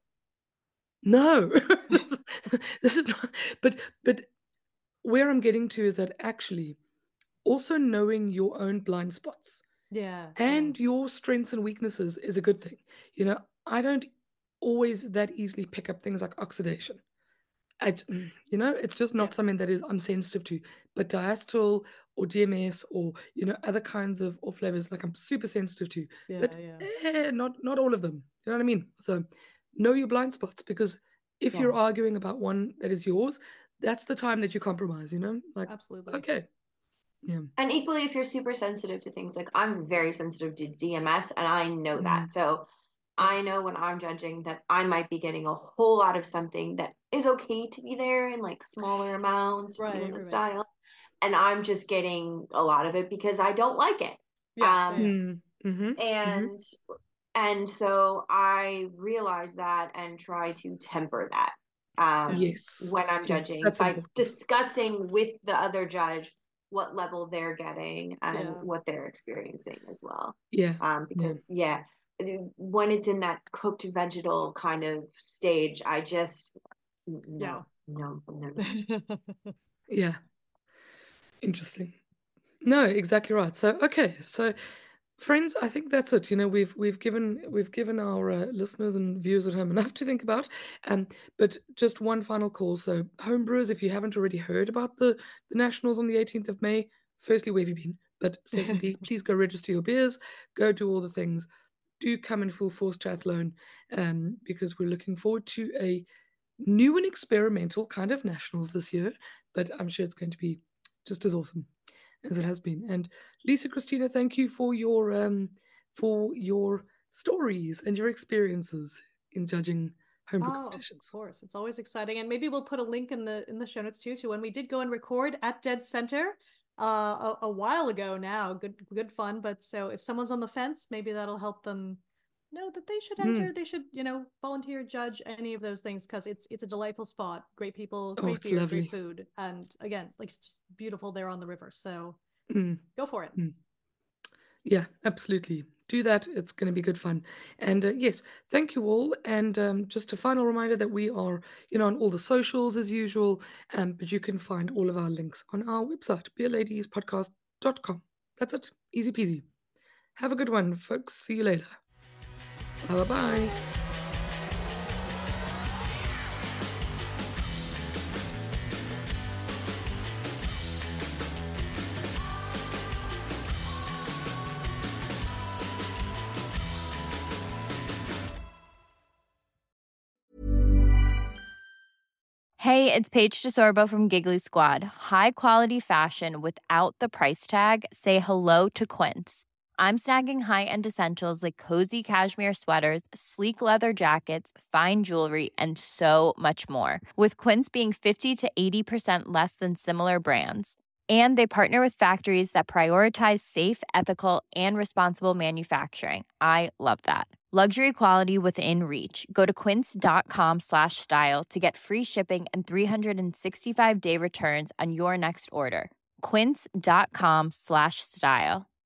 Speaker 4: no, this, this is not, but, but where I'm getting to is that actually also knowing your own blind spots
Speaker 3: Yeah,
Speaker 4: and your strengths and weaknesses is a good thing. You know, I don't always that easily pick up things like oxidation. It's, you know, it's just
Speaker 3: yeah,
Speaker 4: not something that is I'm sensitive to. But diacetyl or D M S or you know other kinds of or flavors like I'm super sensitive to.
Speaker 3: yeah,
Speaker 4: But
Speaker 3: yeah,
Speaker 4: eh, not not all of them. You know what I mean? So know your blind spots because if
Speaker 3: yeah.
Speaker 4: you're arguing about one that is yours, that's the time that you compromise. You know, like
Speaker 3: Absolutely.
Speaker 4: okay, yeah.
Speaker 5: And equally, if you're super sensitive to things, like I'm very sensitive to D M S, and I know
Speaker 4: Mm.
Speaker 5: that. So I know when I'm judging that I might be getting a whole lot of something that is okay to be there in like smaller amounts,
Speaker 3: Right,
Speaker 5: depending on the
Speaker 3: right, right.
Speaker 5: style. And I'm just getting a lot of it because I don't like it.
Speaker 3: Yeah,
Speaker 5: Um,
Speaker 3: yeah, yeah.
Speaker 4: Mm. Mm-hmm. Mm-hmm.
Speaker 5: and and so I realize that and try to temper that um,
Speaker 4: Yes.
Speaker 5: when I'm
Speaker 4: Yes,
Speaker 5: judging
Speaker 4: that's
Speaker 5: by
Speaker 4: important.
Speaker 5: discussing with the other judge what level they're getting and
Speaker 3: Yeah.
Speaker 5: what they're experiencing as well.
Speaker 4: Yeah.
Speaker 5: Um, because yeah. yeah, when it's in that cooked vegetal kind of stage, I just no,
Speaker 3: Yeah.
Speaker 5: no, no, no.
Speaker 4: Yeah. Interesting. No, exactly right. So okay, so friends, I think that's it. You know, we've we've given we've given our uh, listeners and viewers at home enough to think about. Um, but just one final call. So homebrewers, if you haven't already heard about the the nationals on the eighteenth of May, firstly, where have you been? But secondly, please go register your beers, go do all the things. Do come in full force triathlon, um, because we're looking forward to a new and experimental kind of nationals this year. But I'm sure it's going to be just as awesome as it has been. And Lisa, Christina, thank you for your um, for your stories and your experiences in judging homebrew
Speaker 3: Oh, of
Speaker 4: competitions.
Speaker 3: course. It's always exciting. And maybe we'll put a link in the in the show notes too to when we did go and record at Dead Center uh a, a while ago now. Good good fun. But so if someone's on the fence, maybe that'll help them know that they should enter.
Speaker 4: Mm.
Speaker 3: They should, you know, volunteer, judge, any of those things because it's it's a delightful spot. Great people,
Speaker 4: Oh,
Speaker 3: great
Speaker 4: it's
Speaker 3: beer,
Speaker 4: lovely.
Speaker 3: great food. And again, like it's just beautiful there on the river. So
Speaker 4: Mm.
Speaker 3: go for it.
Speaker 4: Mm. Yeah, absolutely. Do that. It's going to be good fun. And uh, yes, thank you all. And um, just a final reminder that we are, you know, on all the socials as usual. Um, but you can find all of our links on our website, beer ladies podcast dot com. That's it. Easy peasy. Have a good one, folks. See you later. Bye bye.
Speaker 6: Hey, it's Paige DeSorbo from Giggly Squad. High quality fashion without the price tag. Say hello to Quince. I'm snagging high-end essentials like cozy cashmere sweaters, sleek leather jackets, fine jewelry, and so much more. With Quince being fifty to eighty percent less than similar brands. And they partner with factories that prioritize safe, ethical, and responsible manufacturing. I love that. Luxury quality within reach. Go to quince.com slash style to get free shipping and three sixty-five day returns on your next order. Quince.com slash style.